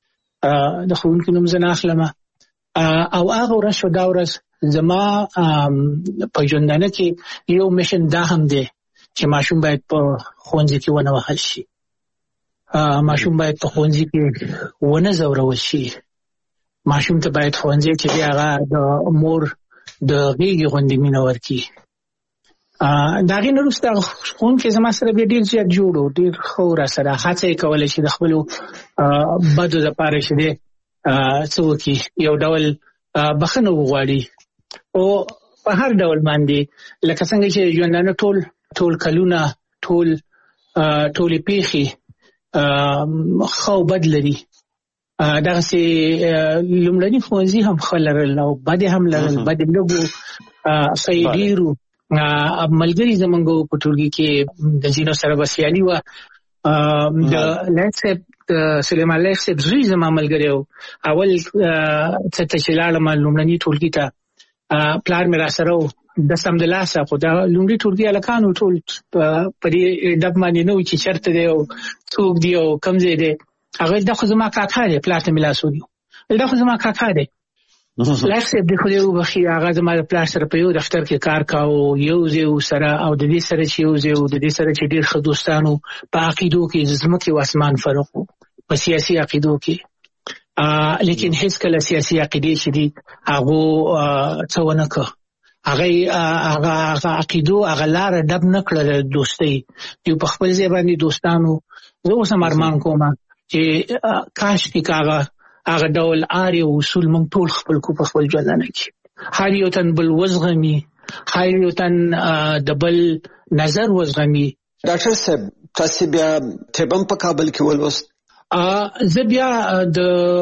د ښوونکي نوم زه نه اخلم. او هغه ورځ شو دا ورځ زما په ژوندانه کې یو میشن دا هم دی چې ماشوم باید په ښوونځي کې ونه وهل شي، ماشوم باید په ښوونځي کې ونه ځورول شي، ماشوم ته باید ښوونځي چې دی هغه د مور د غېږې غوندې مینه ورکړي. د هغې نه وروسته ښوونکی زما سره بیا ډېر زیات جوړ و، ډېر ښه و راسره هڅه یې کوله چې د خپلو بدو دپاره چې دی څه وکړي، یو ډول بخښنه وغواړي او په هر ډول باندې لکه څنګه چې ژوندانه ټول ټول کلونه ټول ټولې پیښې ښه او بد لري، دغسې لومړني ښوونځي هم ښه لرل او بد هم لرل. بد یې لږ و، ښه یې ډېر و. ملګري زمونږ په ټولګي کې د ځینو سره به سیالي وه. د لایق صاحب سلیمان لایق صاحب زوی زما ملګری و. اول څه ته چې لاړم لومړني ټولګي ته، پلار مې راسره و د سمدلاسه، خو دا لومړي ټولګي هلکان و ټول په دې ډب باندې نه و چې چېرته دی او څوک دی او کوم ځای دی. هغه دا خو زما کاکا دی، پلار ته مې لاس ونیو، دا خو زما کاکا دی. لایق صاحب دې خدای وبخښي، هغه زما د پلار سره په یو دفتر کې کار کاوه، یو ځای و سره، او د دې سره چې یو ځای و د دې سره چې ډېر ښه دوستان و. په عقیدو کې ځمکې و اسمان فرق و، په سیاسي عقیدو کې، لیکن هیڅ کله سیاسي عقیدې چې دي هغو څه ونه کړه، هغه هغه عقیدو هغه لاره ډب نه کړه د دوستۍ. دوی په خپل ځای باندې دوستانو. زه اوس هم ارمان کوم چې کاشکې که هغه هغه ډول آر یو اصول موږ ټول خپل کو په خپل ژوندانه کې، هر یو تن بل وزغمي، هر یو تن د بل نظر وزغمي. ډاکټر صاحب تاسو بیا طبم په کابل کې ولوست؟ زه بیا د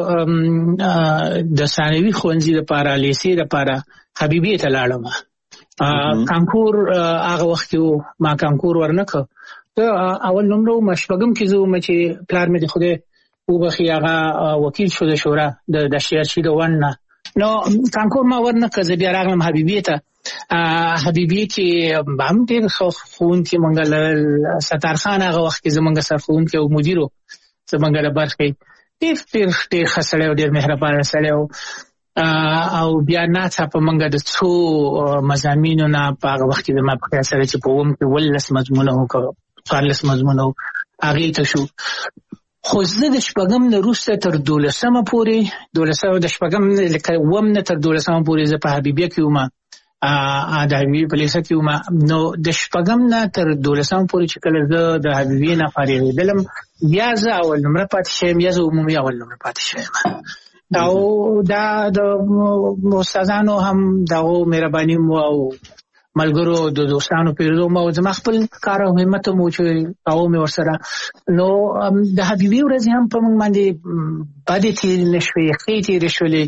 د ثانوي ښوونځي لپاره لیسې لپاره حبیبیې ته لاړم. کانکور هغه وخت کې و، ما کانکور ورنه کړ. اول نمره وم، شپږم کې زه وم چې پلار مې د خدای وبخښي هغه وکیل شو د شورا د شیرشي د ون نه. نو کانکور ما ورنه کړ، زه بیا راغلم حبیبیې ته. حبیبیې کې هم ډېر ښه ښوونکي موږ لرل. ستار خان هغه وخت کې زموږ سرښوونکی او مدیر و زموږ د برخې، ډېر ډېر ډېر ښه سړی و، ډېر مهربانه سړی و. او بیا ناڅاپه موږ د څو مضامینو نه په هغه وخت کې زما په خیال سره چې په اووم کې اوولس مضمونه و که څوارلس مضمونه و، هغې ته شو. خو زه د شپږم نه وروسته تر دولسمه پورې، دولسمه د شپږم لکه اووم نه تر دولسمه پورې زه په حبیبیه کې وم، د حبیبیې په لیسه کې وم. نو د شپږم نه تر دولسمه پورې چې کله زه د حبیبیې نه فارغېدلم، بیا زه اول نمره پاتې شویم، یا زه عمومي اول نمره پاتې شویم. او دا د استادانو هم دغو مهرباني مو او ملګرو د دوستانو پیرودو مو زما خپل کار او همت مو چې او مې ورسره. نو د حبیبي ورځې هم په موږ باندې بدې تېرې نه شوې، ښې تېرې شولې.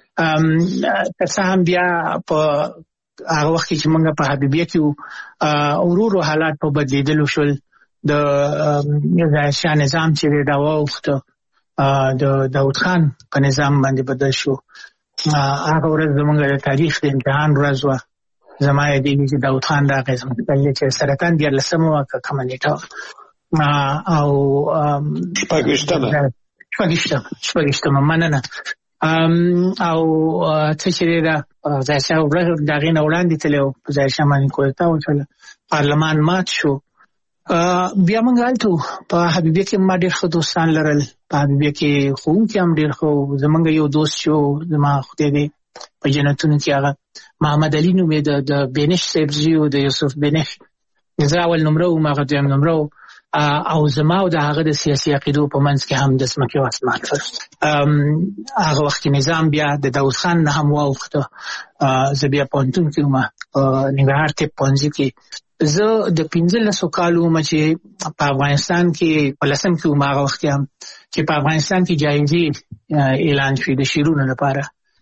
که څه هم بیا په هغه وخت کې چې موږ په حبیبیه کې وو، ورو ورو حالات په بدلېدلو شول. د ظاهرشاه نظام چې دی دا واوښته، د داود خان په نظام باندې بدل شو. هغه ورځ زموږ د تاریخ د امتحان ورځ وه. زما یادېږي چې داود خان راغی زموږ کلي چې سرطان دیارلسمه وه که کومه نیټه وه، او شپږویشتمه شپږویشتمه شپږویشتمه مننه. او څه چې دی دا ظاهرشاه د هغې نه وړاندې تللی و، په ظاهرشاه باندې کودتا وشوله، پارلمان مات شو. بیا موږ هلته په حبیبیه کې ما ډېر ښه دوستان لرل. په حبیبیه کې ښوونکي هم ډېر ښه و. زموږ یو دوست چې و زما خدای دې په جنتونو کې، هغه محمد علي نومې د بینش صاحب زوی و، د یوسف بینش. زه اول نمره وم، هغه دویم نمره و. او زما او د هغه د سیاسي عقیدو په منځ کې هم د ځمکې او اسمان فرق. هغه وخت کې نظام بیا د داود خان نه هم واوښته. زه بیا پوهنتون کې وم، په ننګرهار طب پوهنځي کې. زه د پنځلسو کالو وم چې په افغانستان کې، په لسم کې وم هغه وخت هم چې په افغانستان کې جایزې اعلان شوې د شعرونو لپاره.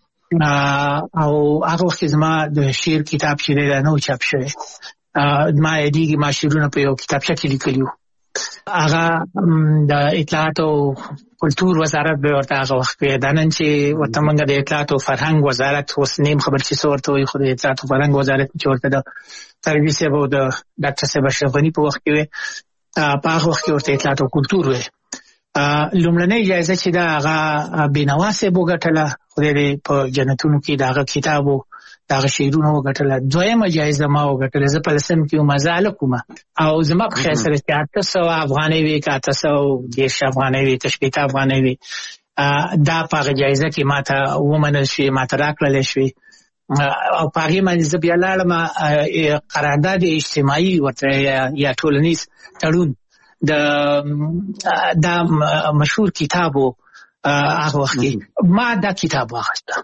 او هغه وخت زما د شعر کتاب چې دی دا نه و چاپ شوی. ما یادېږي ما شعرونه په یو کتابچه کې لیکلي وو، هغه د اطلاعات او کلتور وزارت به ورته هغه وخت کې د نن چې ورته موږ د اطلاعات او فرهنګ وزارت اوس نیم خبر چې څه ورته وي، خو د اطلاعات او فرهنګ وزارت چې ورته د تربیې صاحب او د ډاکټر صاحب اشرف غني په وخت کې وي، په هغه وخت کې ورته اطلاعات او کلتور وي. لومړنۍ جایزه چې دا هغه بینوا صاحب وګټله، خدای دې په جنتونو کې د هغه کتاب او د هغه شعرونه وګټله. دویمه جایزه ما وګټله، زه په لسم کې وم، زه هلک وم او زما په خیال سره چې اته سوه افغانۍ وي که اته سوه دېرش افغانۍ وي که شپېته افغانۍ وي، دا په هغه جایزه کې ما ته ومنل شوې، ما ته راکړلی شوې او په هغې باندې زه بیا لاړم قرارداد اجتماعي ورته یا ټولنیز تړون د دا مشهور کتاب و هغه وخت کې ما دا کتاب واخیسته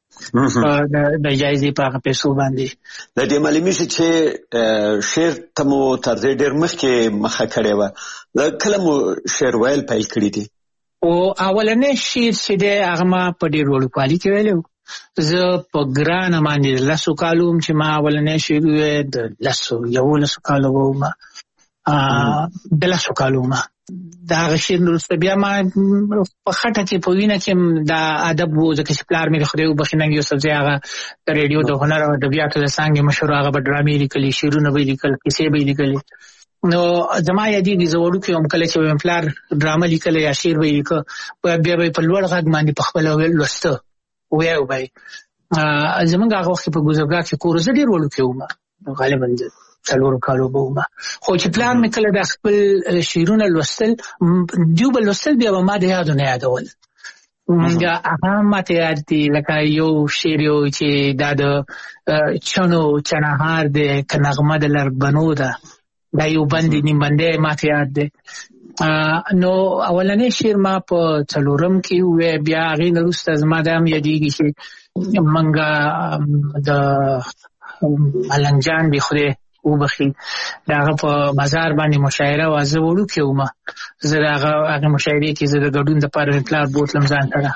د جایزې په هغه پیسو باندې. د دې معلومیږي چې شعر ته مو تر دې ډېر مخکې مخه کړې وه، کله مو شعر ویل پیل کړي دي؟ او اولنی شعر چې دی هغه ما په ډېر وړوکوالي کې ویلی و. زه په ګرانه باندې لسو کالو وم چې ما اولنی شعر وویل، د لسو یولسو کالو وم، د لسو کالو وم. د هغه شعر وروسته بیا ما په خټه کې په وینه کې دا ادب و، ځکه چې پلار مې د خدای وبخښي ننګ یوسفزی هغه د ریډیو د هنر او ادبیاتو د څانګې مشر، هغه به ډرامې لیکلې، شعرونه به یې لیکل، کیسې به یې لیکلې. نو زما یادېږي زه وړوکی وم، کله چې ویم پلار ډرامه لیکله یا شعر به یې لیکه، بیا به یې په لوړ غږ باندې په خپله لوسته ویایو به یې. زمونږ هغه وخت په ګوزرګاه کې کور، زه ډېر وړوکی وم، غالبا څلورو کالو به وم، خو چې پلار مې کله د خپل شعرونه لوستل، دیو به لوستل بیا به ما د یادو نه یادول. هغه ماته یاد دي لکه یو شعر یو چې دا د چنو چنهار دی که نغمه د لربنو ده، دا یو بندې نیم بندې ماته یاد دی. نو اولنی شعر ما په څلورم کې ووی، بیا هغې نه وروسته زما دا هم یادېږي چې موږ د ملنګ جان بې خدای وبخښي د هغه په مزار باندې مشاعره وه، زه وړوکی وم، زه د هغه هغې مشاعرې کې زه د ګډون دپاره مې پلار بوتلم ځان سره.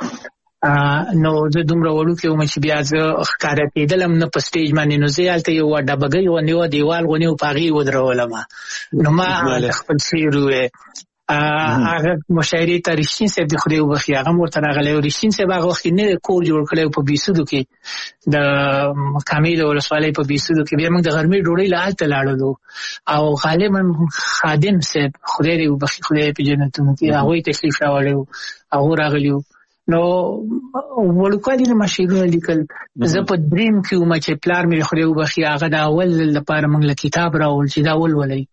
نو زه دومره وړوکی وم چې بیا زه ښکاره کېدلم نه په سټیج باندې، نو زه هلته یوه ډبګۍ غوندې وه، دیوال غوندې و، په هغې یې ودرولم. نو ما د خپل شعر ووی، هغه مشاعرې ته رښتین صاحب د خدای وبخښي هغه هم ورته راغلی و. رښتین صاحب هغه وخت کې نوی کور جوړ کړی و په بیسودو کې، د کامې د ولسوالۍ په بیسودو کې. بیا موږ د غرمې ډوډۍ له هلته لاړلو او غالبا خادم صاحب خدای دې وبخښي، خدای په جنتونو کې، هغوی تشریف راوړی و، هغو راغلي وو. نو وړوکوالي نه ما شعرونه لیکل. زه په دریم کې وم چې پلار مې خدای وبخښي هغه د اول لپاره موږ له کتاب راوړل چې دا ولولئ،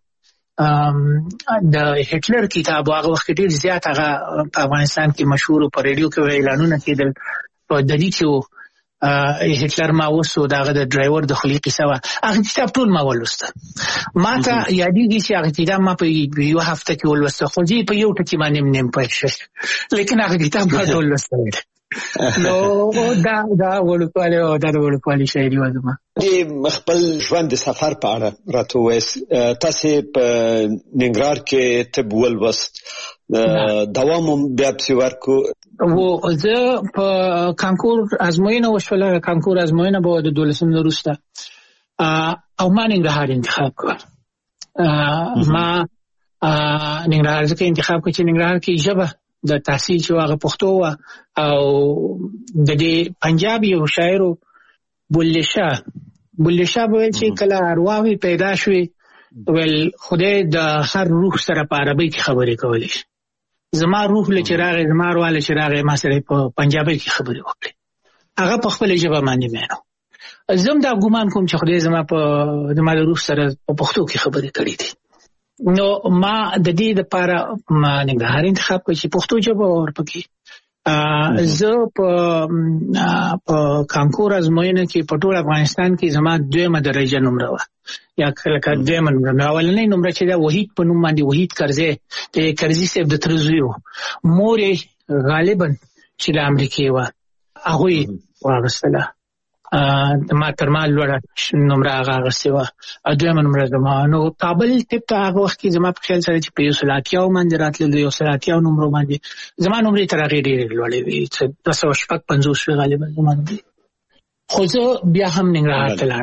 د هټلر کتاب. هغه وخت ډېر زیات هغه په افغانستان کې مشهور په ریډیو کې اعلانونه کېدل، په دلی کې و هټلر ما وسو د هغه د ډرایور د خولي قصه وه. هغه کتاب ټول ما ولوسته. ما ته یادېږي چې هغه کتاب ما په یوه هفته کې ولوسته، خو زه په یو ټکي باندې نیم پوه شوی، لیکن هغه کتاب ما ټول لوستی. نو دا دا وړوکوالی او دا د وړوکوالي شاعري وه زما. د خپل ژوند د سفر په اړه راته ووایاست. تاسې په ننګرهار کې طب ولوست، دوام هم بیا پسې ورکړو. و زه په کانکور ازموینه وشوله، کانکور ازموینه به د دولسم نه وروسته، او ما ننګرهار انتخاب کړ. ما ننګرهار ځکه انتخاب کړ چې ننګرهار کې ژبه د تحصیل چې هغه پښتو وه، او د دې پنجاب یو شاعر بلې شاه بلې شاه به ویل چې کله ارواحې پیدا شوې، ویل خدای د هر روح سره په عربۍ کې خبرې کولی شي. زما روح له چې راغی، زما اروا له چې راغی، ما سره په پنجابۍ کې خبرې وکړې. هغه په خپله ژبه باندې مینو. زه هم دا ګمان کوم چې خدای زما په زما د روح سره په پښتو کې خبرې کړې دي. نو ما د دې دپاره ننګرهار انتخاب کړ چې پښتو ژبه ورپکې. زه په کانکور ازموینه کې په ټول افغانستان کې زما دویمه درجه نمره وه، یا لکه دویمه نمره. اولنۍ نمره چې دا وحید په نوم باندې، وحید کرزی د کرزي صاحب د تره زوی و، مور یې غالبا چې د امریکې وه، هغوی واخیستله. ما تر ما لوړه نمره هغه اخیستې وه، دویمه نمره زما. نو کابل طب ته هغه وخت کې زما په خیال سره چې په یو سل اتیاو باندې راتلل، یو سل اتیاو نمرو باندې زما نمرې تر هغې ډېرې لوړې وې، دوه سوه شپږ پنځوس وې غالبا زما نمرې. خو زه بیا هم ننګرهار ته لاړم.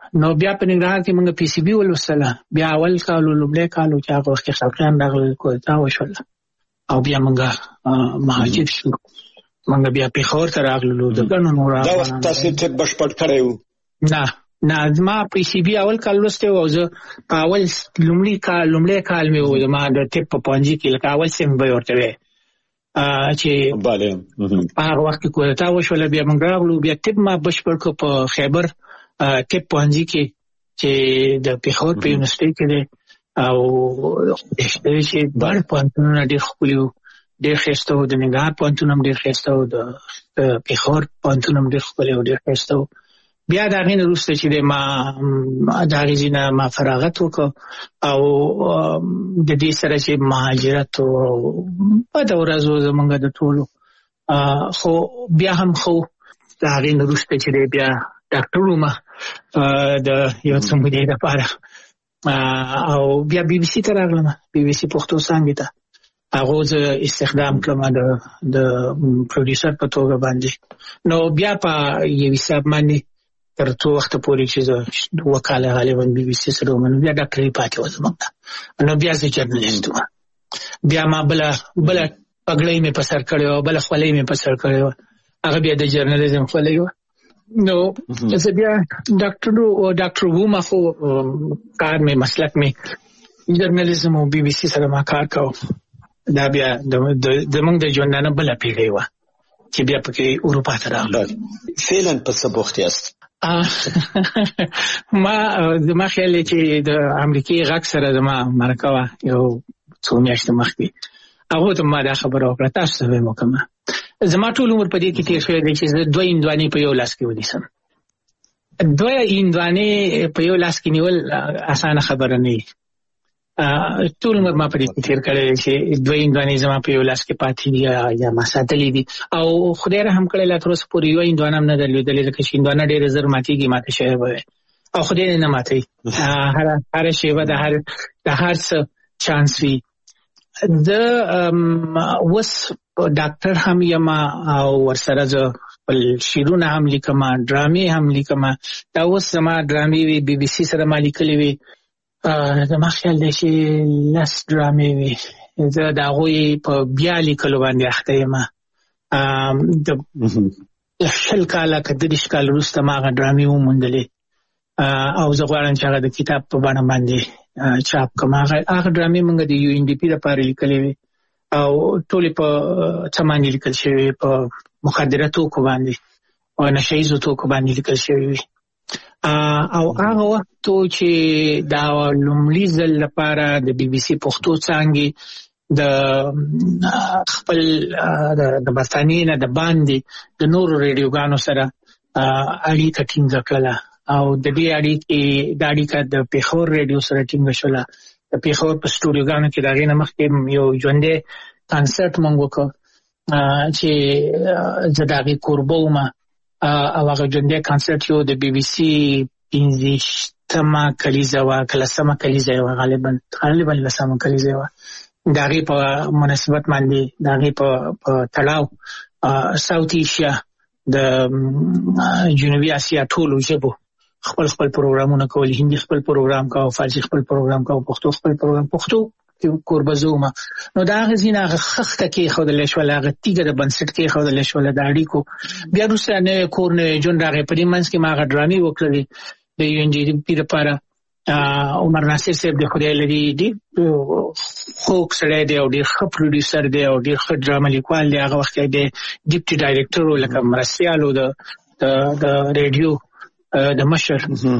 نو بیا په ننګرهار کې موږ پی سی بي ولوستله، بیا اول کال لومړی کال چې هغه وخت کې خلقیان راغلل کوټا وشول او بیا موږ مهاجر شو، موږ بیا پېښور ته راغلو د ګڼو نورو. دا وخت تاسو ته بشپړ کړی و؟ نه نه، زما پی سی بي اول کال لوستی و او زه په اول لومړي کال لومړی کال مې و زما د طب په پوهنځي کې لکه اول صنف به ورته وی چې هغه وخت کې کوټا وشول، بیا موږ راغلو بیا طب ما بشپړ کړ په خیبر طب پوهنځي کې چې د پېښور په یونیورسټۍ کې دی او چې بار پوهنتونونه ډېر ښکلي وو، ډېر ښایسته وو، د ننګرهار پوهنتون هم ډېر ښایسته وو، د پېښور پوهنتون هم ډېر ښکلی وو، ډېر ښایسته وو. بیا د هغې نه وروسته چې دی ما د هغې ځای نه ما فراغت وکړ او د دې سره چې مهاجرت و بده ورځ و زمونږ د ټولو، خو بیا هم خو د هغې نه وروسته چې دی بیا ډاکټر وم د یو څه مودې لپاره او بیا بي بي سي ته راغلم، بي بي سي پښتو څانګې ته هغه زه استخدام کړم د د پروډیوسر په توګه باندې. نو بیا په یو حساب باندې تر څو وخته پورې چې زه دوه کاله غالبا بي بي سي سره وم، بیا ډاکټري پاتې وه زموږ ته. نو بیا زه جرنلیست وم، بیا ما بله بله پګړۍ مې په سر کړې وه، بله خولۍ مې په سر کړې وه، هغه بیا د جرنلیزم خولۍ وه. نو زه بیا ډاکټر ډاکټر وم، خو کار مې مسلک مې جرنلیزم او بي بي سي سره ما کار کوم. دا بیا زموږ د ژوندانه بله پیړۍ وه چې بیا پکې اروپا ته راغلم. فعلا په څه بوخت یاست؟ ما زما خیال دی چې د امریکې غږ سره زما مرکه وه یو څو میاشتې مخکې، هغو ته ما دا خبره وکړه تاسو ته به یې وکړم. زما ټول عمر په دې کې تېر شوی دی چې زه دوه هندوانې په یو لاس کې ونیسم. دوه هندوانې په یو لاس کې نیول اسانه خبره نه وي. ټول عمر ما په دې کې تېر کړی دی چې دوه هندوانې زما په یو لاس کې پاتې دي یا ما ساتلي دي او خدای رحم کړی لا تر اوسه پورې یوه هندوانه هم نه درلودلې، ځکه چې هندوانه ډېره زر ماتېږي، ماته شوې به وي او خدای دې نه ماتوي. هره شیبه د هر د هر څه چانس وي. زه اوس ډاکټر هم یم او ورسره زه خپل شعرونه هم لیکم، ډرامې هم لیکم. دا اوس زما ډرامې وي بي بي سي سره ما لیکلې وي، زما خیال دی چې لس ډرامې وي، زه د هغوی په بیا لیکلو باندې اخته یم. د شل کاله که دېرش کال وروسته ما هغه ډرامې وموندلې او زه غواړم چې هغه د کتاب په بڼه باندې چاپ کړم. هغه ډرامې موږ د یو ان ډي پي لپاره لیکلې وي او ټولې په څه باندې لیکل شوې، په مخدره توکو باندې او نشه ییزو توکو باندې لیکل شوې وي. او هغه وخت چې دا لومړي ځل لپاره د بي بي سي پښتو څانګې د خپل د برطانیې نه د باندې د نورو ریډیوګانو سره اړیکه ټینګه کړله او د دې اړیکې دا اړیکه د پېښور ریډیو سره ټینګه شوله. د پېښور په سټوډیوګانو کې د هغې نه مخکې یو ژوندی کنسرټ موږ وکړ چې زه د هغې کوربه وم او هغه ژوندی کنسرټ یو د بي بي سي پنځویشتمه کلیزه وه که لسمه کلیزه یې وه، غالبا غالبا لسمه کلیزه یې وه. د هغې په مناسبت باندې د هغې په تړاو ساوت ایشیا د جنوبي اسیا ټولو ژبو خپل خپل پروګرامونه کول، هندي خپل پروګرام کاوه، فارسي خپل پروګرام کاوه، پښتو خپل پروګرام، پښتو کوربه زه وم. نو د هغه ځای نه هغه خښته کېښودلی شوله، هغه تیږه د بنسټ کېښودلی شوله د اړیکو. بیا وروسته نوی کور نوی ژوند راغی. په دې منځ کې ما هغه ډرامې وکړلې د یو ان ډي پي لپاره. عمر ناصر صاحب د خدای لري ډېر خوږ سړی دی او ډېر ښه پروډیوسر دی او ډېر ښه ډرامه لیکوال دی. هغه وخت کې د ډیپټي ډایرکټر و، لکه مرستیال و د د ریډیو د مشر.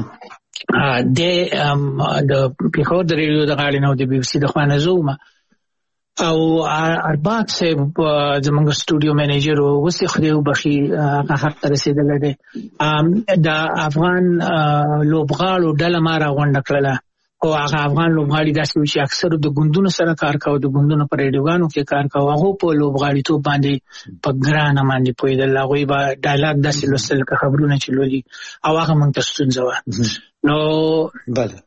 د د پېښور د ریډیو د غاړې نه او د بي بي سي د خوا نه زه وم او ارباب صاحب زموږ سټوډیو مینیجر و، اوس یې خدای وبخي هغه حق ته رسېدلی دی. د افغان لوبغاړو ډله ما راغونډه کړله او هغه افغان لوبغاړي داسې وو چې اکثرو د ګوندونو سره کار کوه، د ګوندونو په ریډیوګانو کې کار کوه. هغو په لوبغاړیتوب باندې په ګرانه باندې پوهېدل، هغوی به ډایلاګ داسې لوستل لکه خبرونه چې لولي او هغه موږ ته ستونزه وه. نو بله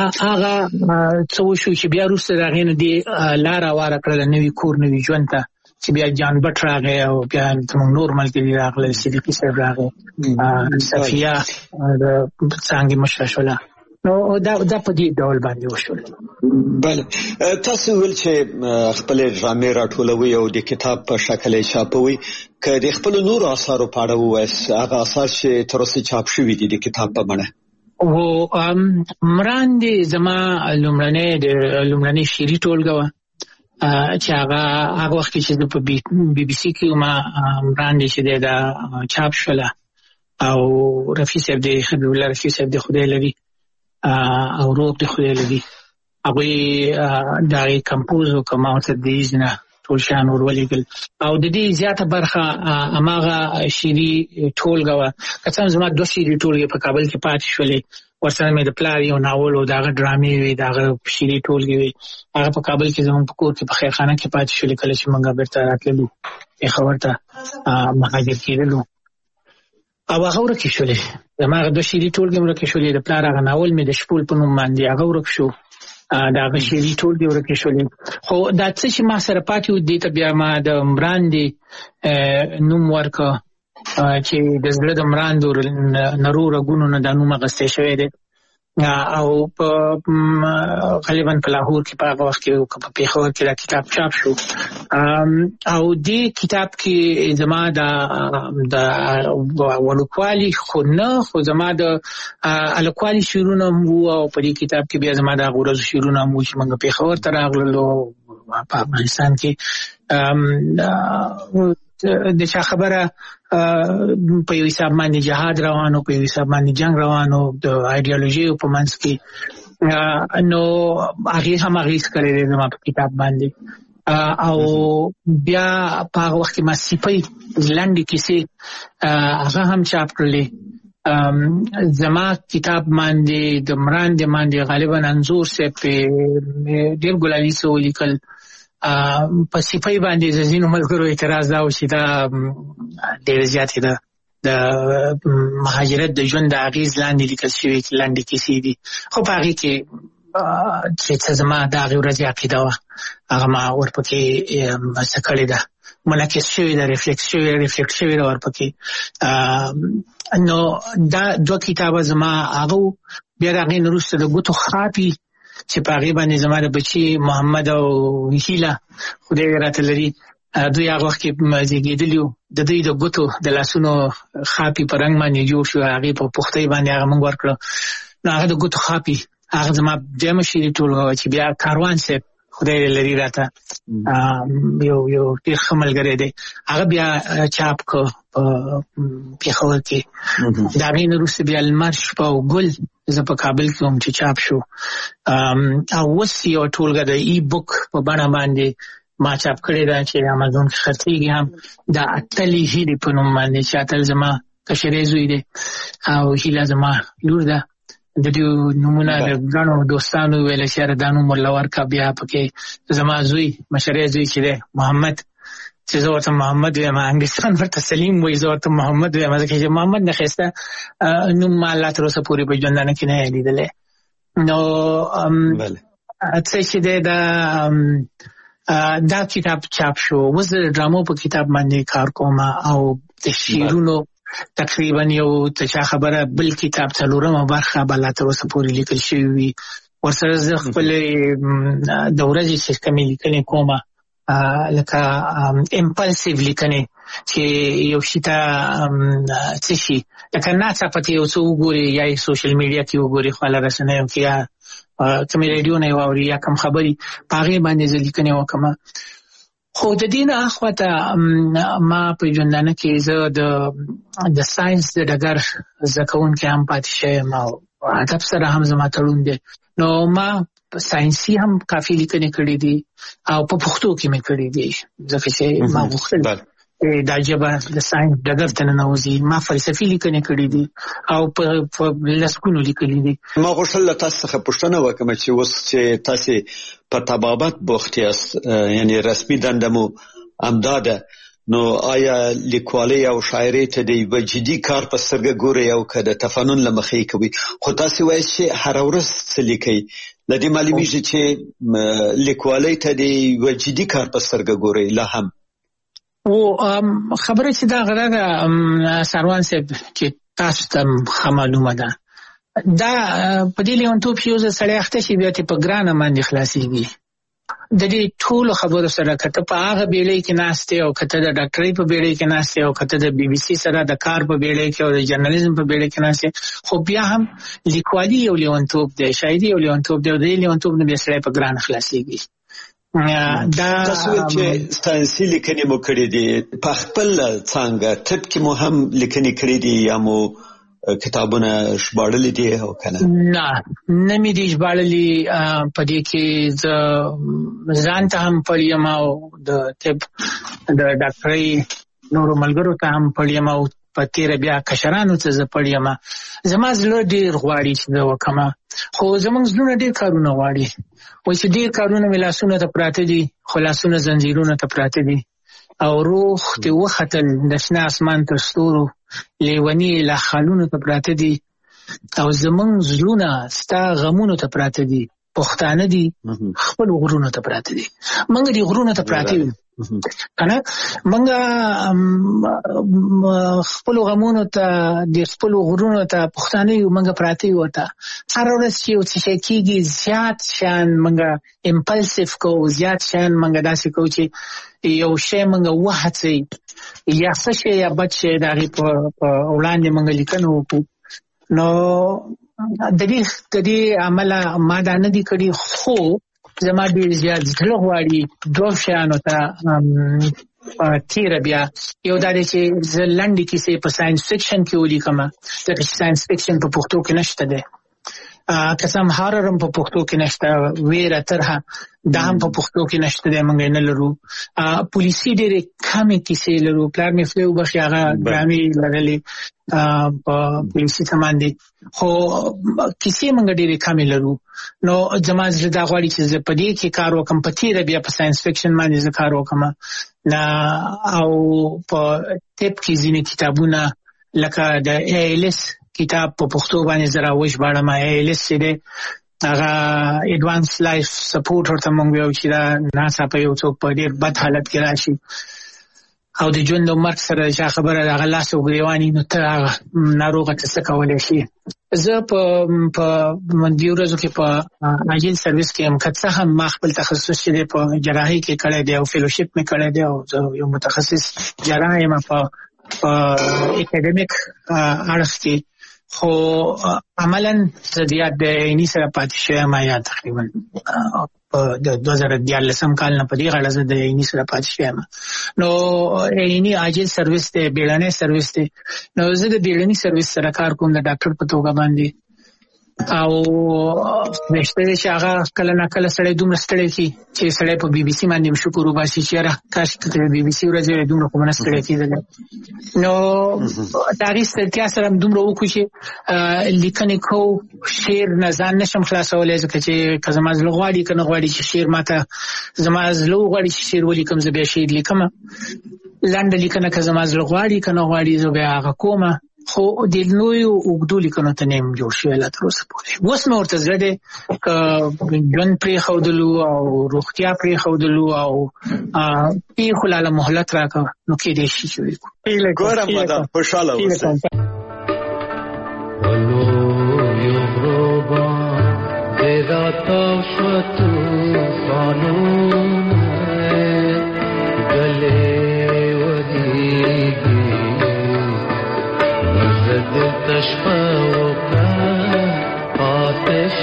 هغه څه وشو چې بیا وروسته د هغې نه دې لاره واره کړله نوي کور نوي ژوند ته چې بیا جان بټ راغی او بیا زموږ نور ملګري راغلل، صدیقي صاحب راغی، صفیه د څانګې مشره شوله. نو دا دا په دې ډول باندې وشول. بله، تاسو ویل چې خپل ډرامې راټولوي او د کتاب په شکل یې چاپوي. که د خپل نور آثارو په اړه ووایاست، هغه آثار چې تر اوسه چاپ شوي دي د کتاب په بڼه؟ و مراندې زما لومړنۍ د لومړنۍ شعري ټولګه وه چې هغه هغه وخت کې چې زه په بي بي سي کې وم. مراندې چې دی دا چاپ شوله او رفیع صاحب دی، حبیب الله رفیع صاحب دی خدای لري، او روب دی خدای لري، هغوی د هغې کمپوز وکړه، ما ورته د ایزنه ټول شیان ور ولېږل او د دې زیاته برخه هماغه شعري ټولګه وه. که څه هم زما دوه شعري ټولګې په کابل کې پاتې شولې، ورسره مې د پلار یو ناول و، د هغه ډرامې وې، د هغه شعري ټولګې وې، هغه په کابل کې زموږ په کور کې په خیرخانه کې پاتې شولې. کله چې موږ بېرته راتللو پېښور ته مهاجر کېدلو او هغه ورکې شولې، زما هغه دوه شعري ټولګې ورکې شولې. د پلار هغه ناول مې د شپول په نوم باندې هغه ورک شو، د هغه شعري ټولګې ورکې شولې. خو دا څه چې ما سره پاتې و، دې ته بیا ما د مراندې نوم ورکړه چې د زړه د مراندو نرو رګونو نه دا نوم اخیستی شوی دی او په غالبا په لاهور کې په هغه وخت کې په پېښور کې دا کتاب چاپ شو. او دې کتاب کې زما د ولوکوالي خو نه، خو زما د الوکوالي شعرونه هم وو او په دې کتاب کې بیا زما د هغو ورځو شعرونه هم وو چې موږ پېښور ته راغللو په افغانستان کې. د چا خبره په یو حساب باندې جهاد روانو، په یو حساب باندې جنگ روانو د ایډیالوژیو په منځ کې، نو هغې هم اغېز کړی دی زما په کتاب باندې. او بیا په هغه وخت کې ما سیپۍ لنډې کیسې هغه هم چاپ کړلې. زما کتاب باندې د مراندې باندې غالبا انځور صاحب ډېر ګلالي څه ولیکل. په سیپۍ باندې د ځینو ملګرو اعتراض دا و چې دا ډېره زیاتې ده، د مهاجرت د ژوند د اغېز لاندې لیکل شوي لنډې کیسې دي. خو په هغې کې چې څه زما د هغې ورځې عقیده وه هغه ما ورپکې څه کړې ده، منعکس شوې ده، ریفلیکټ شوې ریفلیکټ شوې ده ورپکې. نو دا دوه کتابه زما هغه بیا د هغې نه وروسته د ګوتو خاپي چې په هغې باندې زما د بچي محمد او هیله خدای راته لري، دوی هغه وخت کې زیږېدلي وو، د دوی د ګوتو د لاسونو خاپي په رنګ باندې جوړ شو، هغې په پختۍ باندې هغه موږ ورکړه. نو هغه د ګوتو خاپي هغه زما دویمه شعري ټولګه وه چې بیا کاروان صاحب خدای لري راته یو یو ډېر ښه ملګری دی، هغه بیا چاپ کړه په پېښور کې. د هغې نه وروسته بیا لمر شپه او ګل زه په کابل کې وم چې چاپ شو. او اوس یوه ټولګه د ای بک په بڼه باندې ما چاپ کړې ده چې امازون کې خرڅېږي هم، د اتلې هیلې په نوم باندې، چې اتل زما کشری زوی دی او هیله زما لور ده. د دې نومونه د ګڼو دوستانو ویل چې یاره دا نوم ورله ورکړه. بیا پکې زما زوی مشری زوی چې دی محمد، چې زه ورته محمد ویم، انګلیسان ورته سلیم وایي، زه ورته محمد ویم ځکه چې محمد نه ښایسته نوم ما الله تر اوسه پورې په ژوندانه کې نه یې لیدلی. نو څه چې دی دا دا کتاب چاپ شو. اوس د ډرامو په کتاب باندې کار کوم او د شعرونو تقریبا یو ته چا خبره بل کتاب څلورمه برخه به لا تر اوسه پورې لیکل شوي وي. ورسره زه خپلې د ورځې چې کومې لیکنې کومه لکه امپلسیو لیکنې چې یو شي ته څه شي لکه ناڅاپه یو څه وګوري یا یې سوشل میډیا کې وګوري، خواله رسنیو کې یا کومې ریډیو نه یې واوري یا کوم خبري په هغې باندې زه لیکنې وکړم. خو د دې نه اخواته ما په ژوندانه کې زه د ساینس د ډګر زده کوونکی هم پاتې شویم او ادب سره هم زما تړون دی. نو ما ساینسي هم کافي لیکنې کړې دي او په پښتو کې مې کړې دي، ځکه چې ما غوښتل دا ژبه د ساینس ډګر ته ننوځي. ما فلسفي لیکنې کړې دي او په لسګونو لیکلي دي. ما غوښتل له تاسو څخه پوښتنه وکړم چې اوس چې تاسې په طبابت بوخت یاست، یعنې رسمي دنده مو همدا ده، نو آیا لیکوالۍ او شاعرۍ ته د یوه جدي کار په سترګه ګورئ او که د تفنن له مخې کوئ؟ خو تاسې وایئ چې هره ورځ څه لیکئ، له دې معلومیږي چې لیکوالۍ ته د یوه جدي کار په سترګه ګورئ لا هم. او خبره چې دا غره ده سروان صاحب چې تاسو ته معلومه ده دا په دې لیونتوب یو ځل سړی اخته شي بیا ته په ګرانه باندې خلاصيږي. د دې ټول خبرو سره کته په هغه بیړۍ کې ناشته او کته د ډاکټرۍ په بیړۍ کې ناشته او کته د بي بي سي سره د کار په بیړۍ کې او د جرنالیزم په بیړۍ کې ناشته، خو بیا هم لیکوالي یو لیونتوب دی، شاعري یو لیونتوب دی، د لیونتوب نه بیا سړی په ګرانه خلاصيږي. دا تاسو چې ساينسي لیکنې مو کړې دي په خپل څنګه طب کې مو هم لیکنې کړې دي یا مو کتابونه ژباړلې دي او کنه؟ نه نه مې دي ژباړلې، په دې کې ز ځان ته هم پړیم او د طب د ډاکټرۍ نورو ملګرو ته هم پړیم او په تیر بیا کشرانو ته ز پړیم. زما زړه ډیر غواړي چې دا وکما، خو زمونږ زړه ډیر کارونه غواړي، وای چې ډیر کارونه ملاسونه ته پراته دي، خلاصونه زنجیرونه ته پراته دي او روح ته وختل د شنه اسمان تر ستورو لیونی لا خالونو ته پراته دي او زمونږ زړونه ستا غمونو ته پراته دي، پښتانه دي خپل غرونو ته پراته دي، منګ دي غرونو ته پراته دي کنه، منګ خپل غمونو ته د خپل غرونو ته پښتانه یو منګ پراته یو ته هر ورځ چې یو څه کېږي زیات شان منګ امپلسیو کو، زیات شان منګ داسې کو چې یو شی منګ وهڅي یا څه شی یا بد شی دغه په وړاندې منګ لیکنو نو د دې د دې عمله ما دا نه دي کړی، خو زما ډیر زیات زړه غواړي دوه شیانو ته تیر بیا یو دا دی چې زه لنډې کیسې په ساینس فکشن کې ولیکم، ځکه چې ساینس فکشن په پښتو کې نشته دی، قسم هارر هم په پښتو کې نشته، ویره ترها دا هم په پښتو کې نشته دی، موږ نه لرو. پولیسي ډېرې کمې کیسې لرو، پلار مې خدای وبخښي هغه ډرامې لرلې په پولیسي سامان دي، خو کیسې موږ ډېرې کمې لرو. نو زما زړه دا غواړي چې زه په دې کې کار وکړم، په تېره بیا په ساینس فکشن باندې زه کار وکړم او په طب کې ځینې کتابونه لکه د ای ایل اس کتاب په پښتو باندې زرا وښ باندې ای ایل اس دې هغه ایڈوانس لایف سپورټ ورته مونږ یو چې دا ناسا په یو څوک په ډېر بد حالت کې راشي او د ژوند او مرګ سره چې خبره د غلاس او غریوانی نو ته ناروغه څه کولای شي. زه په په مندي ورځو کې په اجل سرویس کې هم کڅه هم ما خپل تخصص چې په جراحي کې کړی دی او فیلوشپ مې کړی دی او یو متخصص جراح یم په اکیډمیک اړخ کې، خو عملاً زیات د عیني سره پاتې شوی ما یا تقریبا د دوه زره دیارلسم کال نه په دې غاړه زه د عیني سره پاتې شوی یم. نو عیني عاجل سرویس دی، بیړنی سرویس دی، نو زه د بیړني سرویس سره کار کوم د ډاکټر په توګه باندې او نشته چې هغه کله نه کله سړی دومره ستړی کی چې سړی په بي بي سي باندې شکر وباسي چې را کاش ته بي بي سي ورځې دومره کومه ستړی کیدل. نو تاریخ ستړیا سره دومره وکړي چې لیکنې کو شعر نه ځان نشم خلاصولای، ځکه چې کزما زړه غواړي کنه غواړي چې شعر ماته زما زړه غواړي چې شعر ولیکم، زه به شعر لیکم، لاندې لیکنه کزما زړه غواړي کنه غواړي زه به هغه کومه، خو د نویو اوږدو لیکنو ته نیم جوړ شوی لا تر اوسه پورې. اوس مې ورته زړه دی که ژوند پرېښودلو او روغتیا پرېښودلو او پیښو لاله مهلت راکړه نو کېدای شي چې ولیکو. ګوره ماده خوشحاله اوسئ. تشفى وكان آتش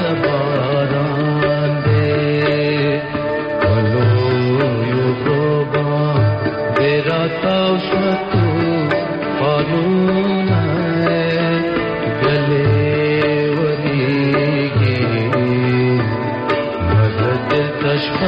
باران دے ولو يغربا براتا وشتو قانون ہے گلے وریگی مدد تشفى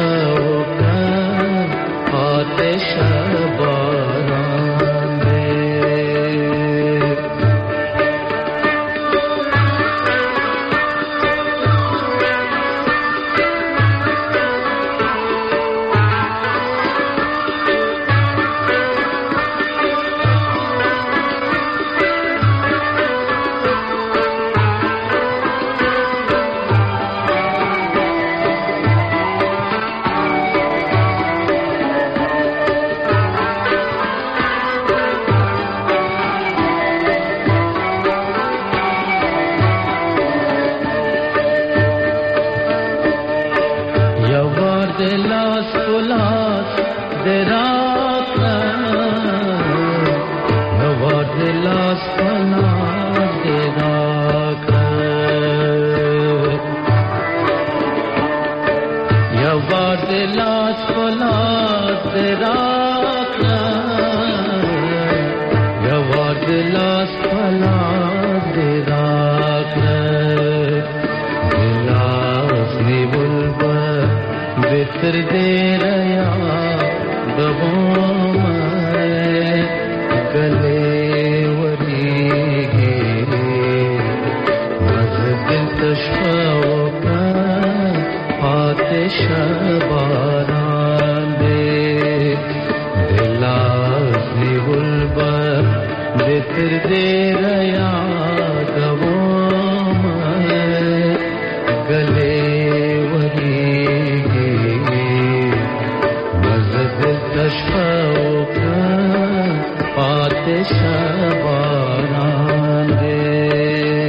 देराखला नवार दिलास फला देराखला नवार दिलास फला देराखला नवार दिलास फला देराखला दिलास निबुलबा बिखर दे रया दबों में गले वरीगे मज दिल तशफा का आतिश बारा